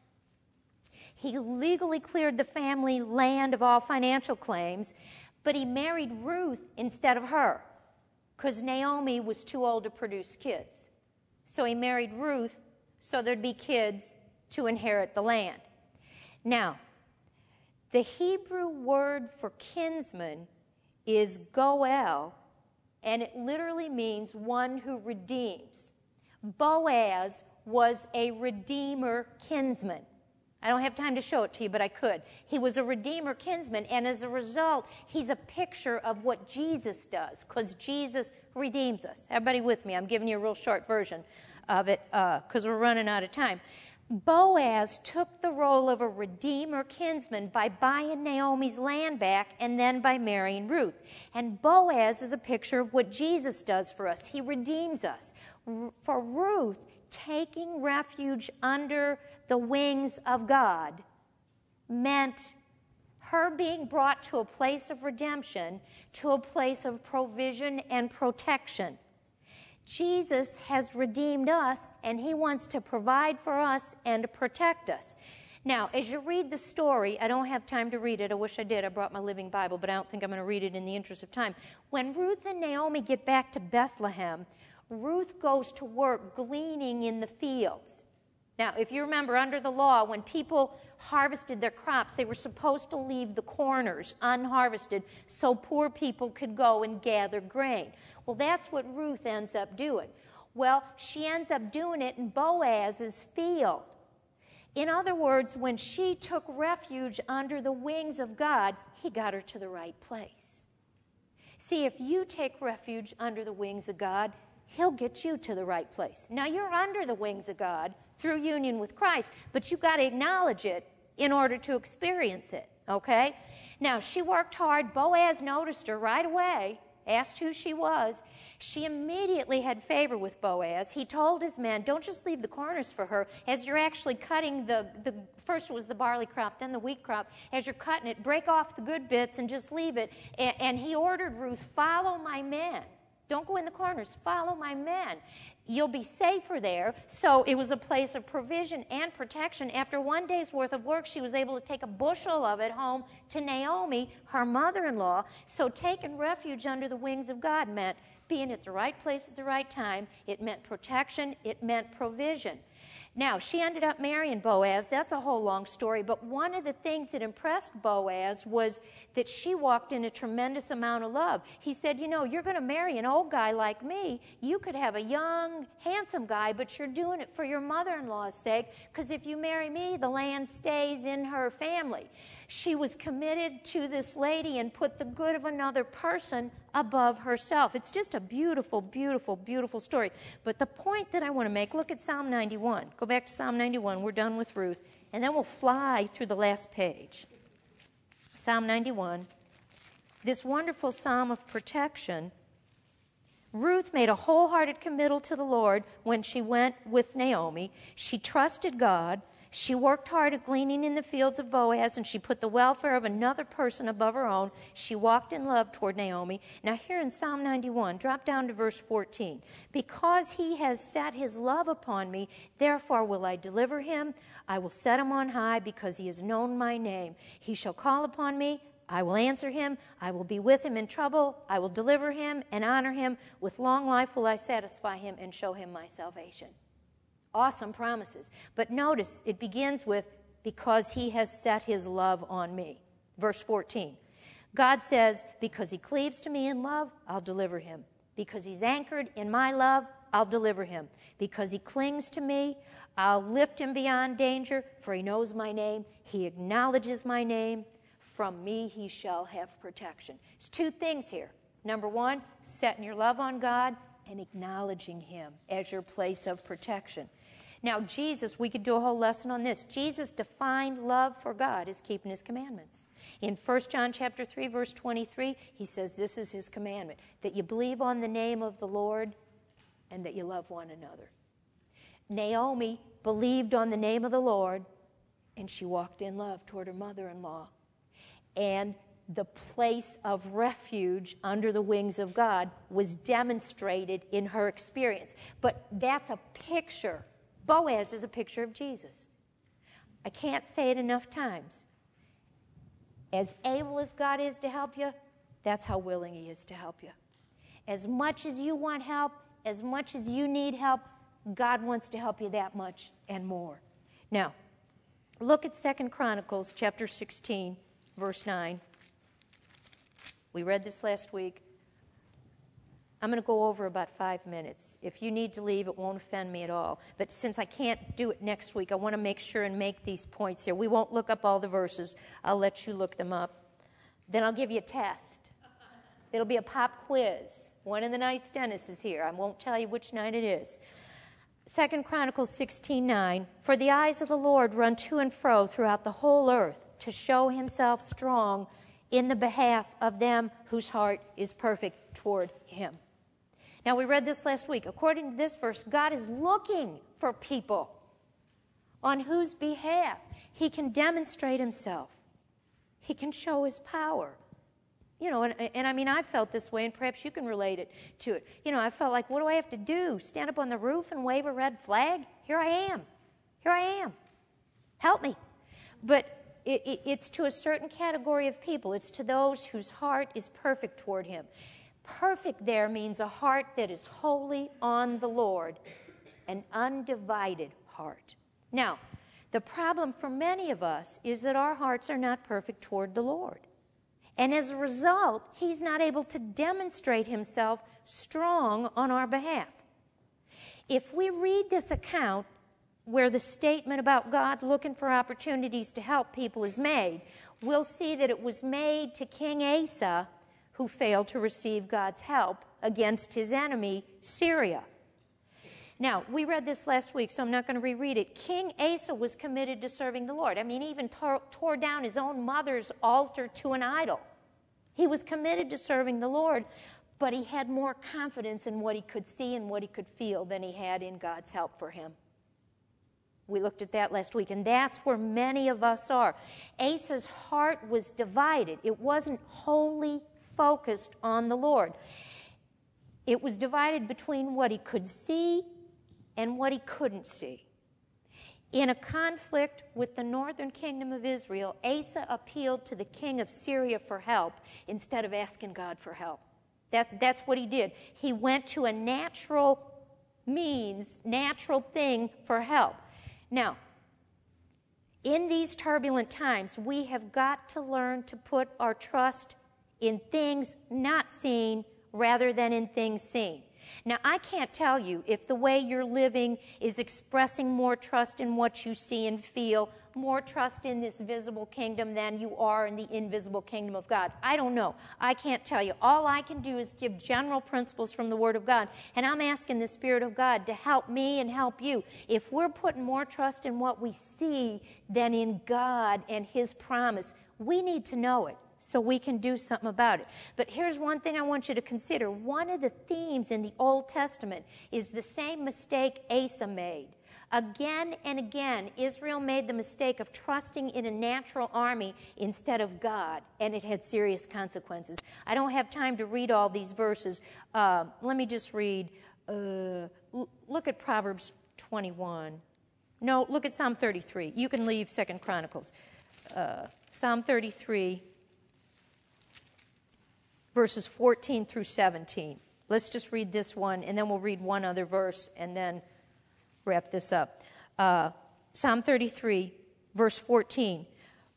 he legally cleared the family land of all financial claims, but he married Ruth instead of her because Naomi was too old to produce kids. So he married Ruth so there'd be kids to inherit the land. Now, the Hebrew word for kinsman is goel, and it literally means one who redeems. Boaz was a redeemer kinsman. I don't have time to show it to you, but I could. He was a redeemer kinsman, and as a result, he's a picture of what Jesus does, because Jesus redeems us. Everybody with me? I'm giving you a real short version of it, because we're running out of time. Boaz took the role of a redeemer kinsman by buying Naomi's land back and then by marrying Ruth. And Boaz is a picture of what Jesus does for us. He redeems us. For Ruth, taking refuge under the wings of God meant her being brought to a place of redemption, to a place of provision and protection. Jesus has redeemed us, and he wants to provide for us and to protect us. Now, as you read the story, I don't have time to read it. I wish I did. I brought my Living Bible, but I don't think I'm going to read it in the interest of time. When Ruth and Naomi get back to Bethlehem, Ruth goes to work gleaning in the fields. Now, if you remember, under the law, when people harvested their crops, they were supposed to leave the corners unharvested so poor people could go and gather grain. Well, that's what Ruth ends up doing. Well, she ends up doing it in Boaz's field. In other words, when she took refuge under the wings of God, he got her to the right place. See, if you take refuge under the wings of God, he'll get you to the right place. Now, you're under the wings of God through union with Christ, but you've got to acknowledge it in order to experience it, okay? Now, she worked hard. Boaz noticed her right away, asked who she was. She immediately had favor with Boaz. He told his men, don't just leave the corners for her. As you're actually cutting first it was the barley crop, then the wheat crop. As you're cutting it, break off the good bits and just leave it. And he ordered Ruth, follow my men. Don't go in the corners. Follow my men. You'll be safer there. So it was a place of provision and protection. After one day's worth of work, she was able to take a bushel of it home to Naomi, her mother-in-law. So taking refuge under the wings of God meant being at the right place at the right time. It meant protection. It meant provision. Now, she ended up marrying Boaz. That's a whole long story. But one of the things that impressed Boaz was that she walked in a tremendous amount of love. He said, you know, you're going to marry an old guy like me. You could have a young, handsome guy, but you're doing it for your mother-in-law's sake, because if you marry me, the land stays in her family. She was committed to this lady and put the good of another person above herself. It's just a beautiful, beautiful, beautiful story. But the point that I want to make, look at Psalm 91. Go back to Psalm 91. We're done with Ruth. And then we'll fly through the last page. Psalm 91. This wonderful psalm of protection. Ruth made a wholehearted committal to the Lord when she went with Naomi. She trusted God. She worked hard at gleaning in the fields of Boaz, and she put the welfare of another person above her own. She walked in love toward Naomi. Now here in Psalm 91, drop down to verse 14. Because he has set his love upon me, therefore will I deliver him. I will set him on high because he has known my name. He shall call upon me. I will answer him. I will be with him in trouble. I will deliver him and honor him. With long life will I satisfy him and show him my salvation. Awesome promises. But notice, it begins with, because he has set his love on me. Verse 14. God says, because he cleaves to me in love, I'll deliver him. Because he's anchored in my love, I'll deliver him. Because he clings to me, I'll lift him beyond danger, for he knows my name. He acknowledges my name. From me he shall have protection. There's two things here. Number one, setting your love on God and acknowledging him as your place of protection. Now, Jesus, we could do a whole lesson on this. Jesus defined love for God as keeping his commandments. In 1 John chapter 3, verse 23, he says this is his commandment, that you believe on the name of the Lord and that you love one another. Naomi believed on the name of the Lord, and she walked in love toward her mother-in-law. And the place of refuge under the wings of God was demonstrated in her experience. But that's a picture. Boaz is a picture of Jesus. I can't say it enough times. As able as God is to help you, that's how willing he is to help you. As much as you want help, as much as you need help, God wants to help you that much and more. Now, look at 2 Chronicles chapter 16, verse 9. We read this last week. I'm going to go over about 5 minutes. If you need to leave, it won't offend me at all. But since I can't do it next week, I want to make sure and make these points here. We won't look up all the verses. I'll let you look them up. Then I'll give you a test. It'll be a pop quiz. One of the nights Dennis is here. I won't tell you which night it is. 2 Chronicles 16:9. For the eyes of the Lord run to and fro throughout the whole earth to show himself strong in the behalf of them whose heart is perfect toward him. Now, we read this last week. According to this verse, God is looking for people on whose behalf he can demonstrate himself. He can show his power. You know, and I mean, I felt this way, and perhaps you can relate it to it. You know, I felt like, what do I have to do? Stand up on the roof and wave a red flag? Here I am. Here I am. Help me. But it's to a certain category of people. It's to those whose heart is perfect toward him. Perfect there means a heart that is wholly on the Lord, an undivided heart. Now, the problem for many of us is that our hearts are not perfect toward the Lord. And as a result, he's not able to demonstrate himself strong on our behalf. If we read this account where the statement about God looking for opportunities to help people is made, we'll see that it was made to King Asa, who failed to receive God's help against his enemy, Syria. Now, we read this last week, so I'm not going to reread it. King Asa was committed to serving the Lord. I mean, he even tore down his own mother's altar to an idol. He was committed to serving the Lord, but he had more confidence in what he could see and what he could feel than he had in God's help for him. We looked at that last week, and that's where many of us are. Asa's heart was divided. It wasn't wholly focused on the Lord. It was divided between what he could see and what he couldn't see. In a conflict with the northern kingdom of Israel, Asa appealed to the king of Syria for help instead of asking God for help. That's what he did. He went to a natural means, natural thing for help. Now, in these turbulent times, we have got to learn to put our trust in things not seen rather than in things seen. Now, I can't tell you if the way you're living is expressing more trust in what you see and feel, more trust in this visible kingdom than you are in the invisible kingdom of God. I don't know. I can't tell you. All I can do is give general principles from the Word of God, and I'm asking the Spirit of God to help me and help you. If we're putting more trust in what we see than in God and His promise, we need to know it so we can do something about it. But here's one thing I want you to consider. One of the themes in the Old Testament is the same mistake Asa made. Again and again, Israel made the mistake of trusting in a natural army instead of God, and it had serious consequences. I don't have time to read all these verses. Let me just read. Look at Proverbs 21. No, look at Psalm 33. You can leave 2 Chronicles. Psalm 33, verses 14 through 17. Let's just read this one, and then we'll read one other verse, and then wrap this up. Psalm 33, verse 14.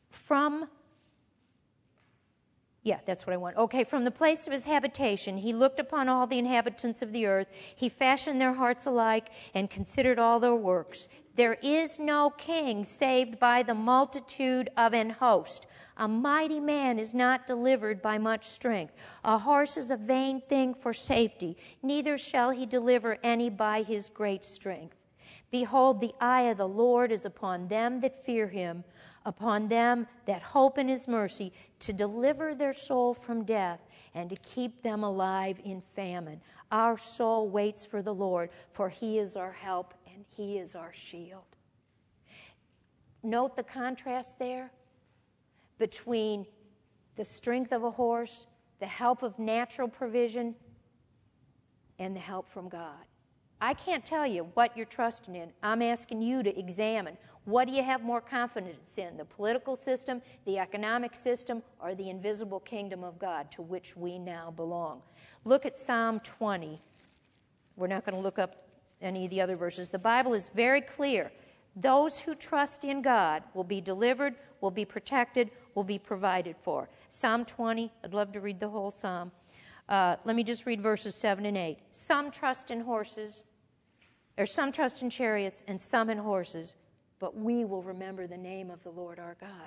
That's what I want. Okay, from the place of his habitation, he looked upon all the inhabitants of the earth. He fashioned their hearts alike and considered all their works. There is no king saved by the multitude of an host. A mighty man is not delivered by much strength. A horse is a vain thing for safety. Neither shall he deliver any by his great strength. Behold, the eye of the Lord is upon them that fear him, upon them that hope in his mercy, to deliver their soul from death and to keep them alive in famine. Our soul waits for the Lord, for he is our help and he is our shield. Note the contrast there between the strength of a horse, the help of natural provision, and the help from God. I can't tell you what you're trusting in. I'm asking you to examine. What do you have more confidence in, the political system, the economic system, or the invisible kingdom of God to which we now belong? Look at Psalm 20. We're not going to look up any of the other verses. The Bible is very clear. Those who trust in God will be delivered, will be protected, will be provided for. Psalm 20, I'd love to read the whole psalm. Let me just read verses 7 and 8. Some trust in horses, or some trust in chariots, and some in horses, but we will remember the name of the Lord our God.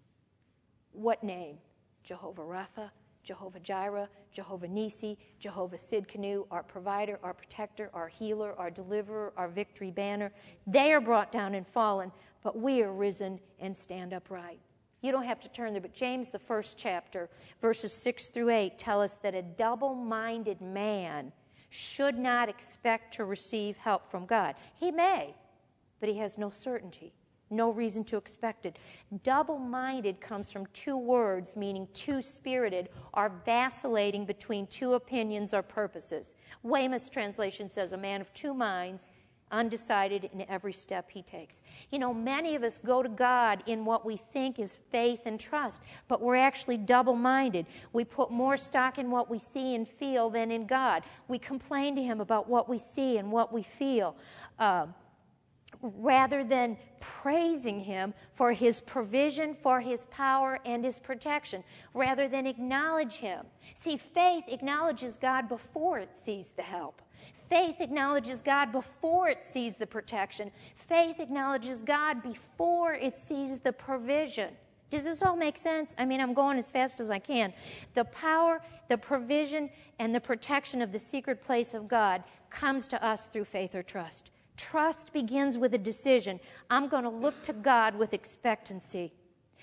What name? Jehovah Rapha, Jehovah Jireh, Jehovah Nisi, Jehovah Sidkenu, our provider, our protector, our healer, our deliverer, our victory banner. They are brought down and fallen, but we are risen and stand upright. You don't have to turn there, but James, the first chapter, verses 6 through 8, tell us that a double-minded man should not expect to receive help from God. He may, but he has no certainty, no reason to expect it. Double-minded comes from two words, meaning two-spirited, or vacillating between two opinions or purposes. Weymouth's translation says, a man of two minds, undecided in every step he takes. You know, many of us go to God in what we think is faith and trust, but we're actually double-minded. We put more stock in what we see and feel than in God. We complain to Him about what we see and what we feel, rather than praising Him for His provision, for His power, and His protection, rather than acknowledge Him. See, faith acknowledges God before it sees the help. Faith acknowledges God before it sees the protection. Faith acknowledges God before it sees the provision. Does this all make sense? I mean, I'm going as fast as I can. The power, the provision, and the protection of the secret place of God comes to us through faith or trust. Trust begins with a decision. I'm going to look to God with expectancy.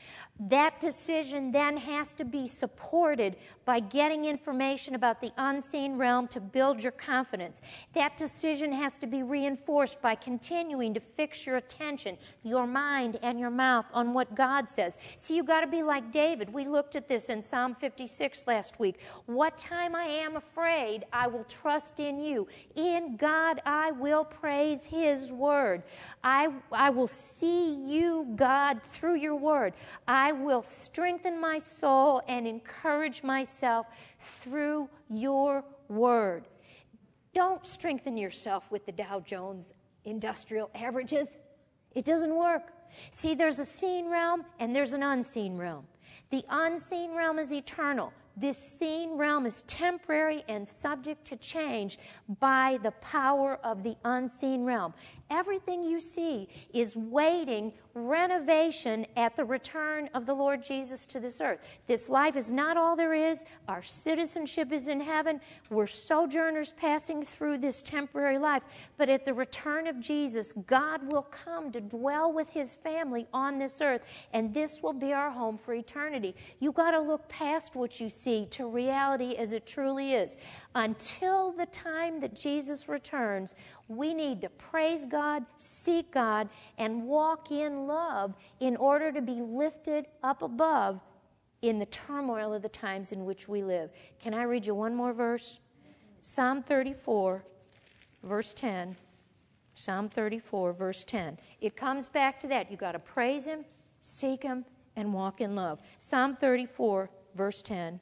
That decision then has to be supported by getting information about the unseen realm to build your confidence. That decision has to be reinforced by continuing to fix your attention, your mind, and your mouth on what God says. See, you've got to be like David. We looked at this in Psalm 56 last week. What time I am afraid, I will trust in you. In God, I will praise His word. I will see you, God, through your word. I will strengthen my soul and encourage myself through your word. Don't strengthen yourself with the Dow Jones Industrial Averages. It doesn't work. See, there's a seen realm and there's an unseen realm. The unseen realm is eternal. This seen realm is temporary and subject to change by the power of the unseen realm. Everything you see is waiting renovation at the return of the Lord Jesus to this earth. This life is not all there is. Our citizenship is in heaven. We're sojourners passing through this temporary life. But at the return of Jesus, God will come to dwell with His family on this earth, and this will be our home for eternity. You've got to look past what you see to reality as it truly is. Until the time that Jesus returns, we need to praise God, seek God, and walk in love in order to be lifted up above in the turmoil of the times in which we live. Can I read you one more verse? Psalm 34, verse 10. Psalm 34, verse 10. It comes back to that. You've got to praise Him, seek Him, and walk in love. Psalm 34, verse 10.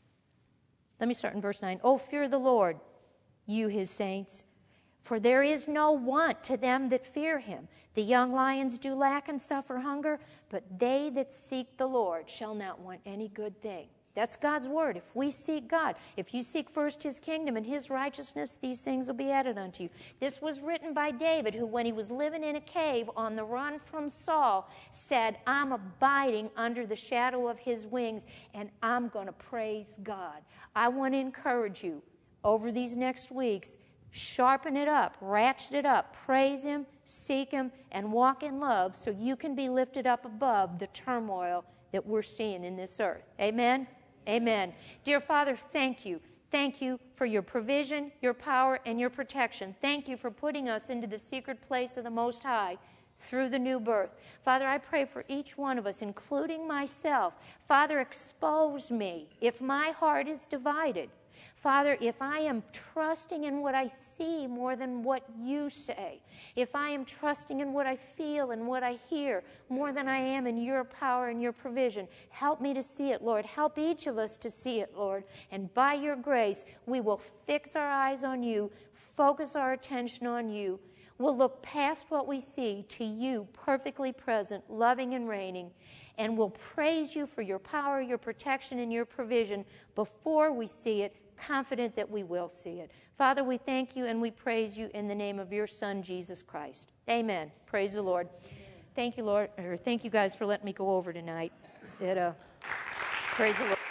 Let me start in verse 9. Oh, fear the Lord, you His saints, for there is no want to them that fear Him. The young lions do lack and suffer hunger, but they that seek the Lord shall not want any good thing. That's God's word. If we seek God, if you seek first His kingdom and His righteousness, these things will be added unto you. This was written by David, who, when he was living in a cave on the run from Saul, said, I'm abiding under the shadow of His wings, and I'm going to praise God. I want to encourage you over these next weeks, sharpen it up, ratchet it up, praise Him, seek Him, and walk in love so you can be lifted up above the turmoil that we're seeing in this earth. Amen? Amen. Dear Father, thank you. Thank you for your provision, your power, and your protection. Thank you for putting us into the secret place of the Most High through the new birth. Father, I pray for each one of us, including myself. Father, expose me if my heart is divided. Father, if I am trusting in what I see more than what you say, if I am trusting in what I feel and what I hear more than I am in your power and your provision, help me to see it, Lord. Help each of us to see it, Lord. And by your grace, we will fix our eyes on you, focus our attention on you. We'll look past what we see to you, perfectly present, loving and reigning. And we'll praise you for your power, your protection, and your provision before we see it, confident that we will see it. Father, we thank you and we praise you in the name of your Son, Jesus Christ. Amen. Praise the Lord. Thank you, Lord. Thank you guys for letting me go over tonight. Praise the Lord.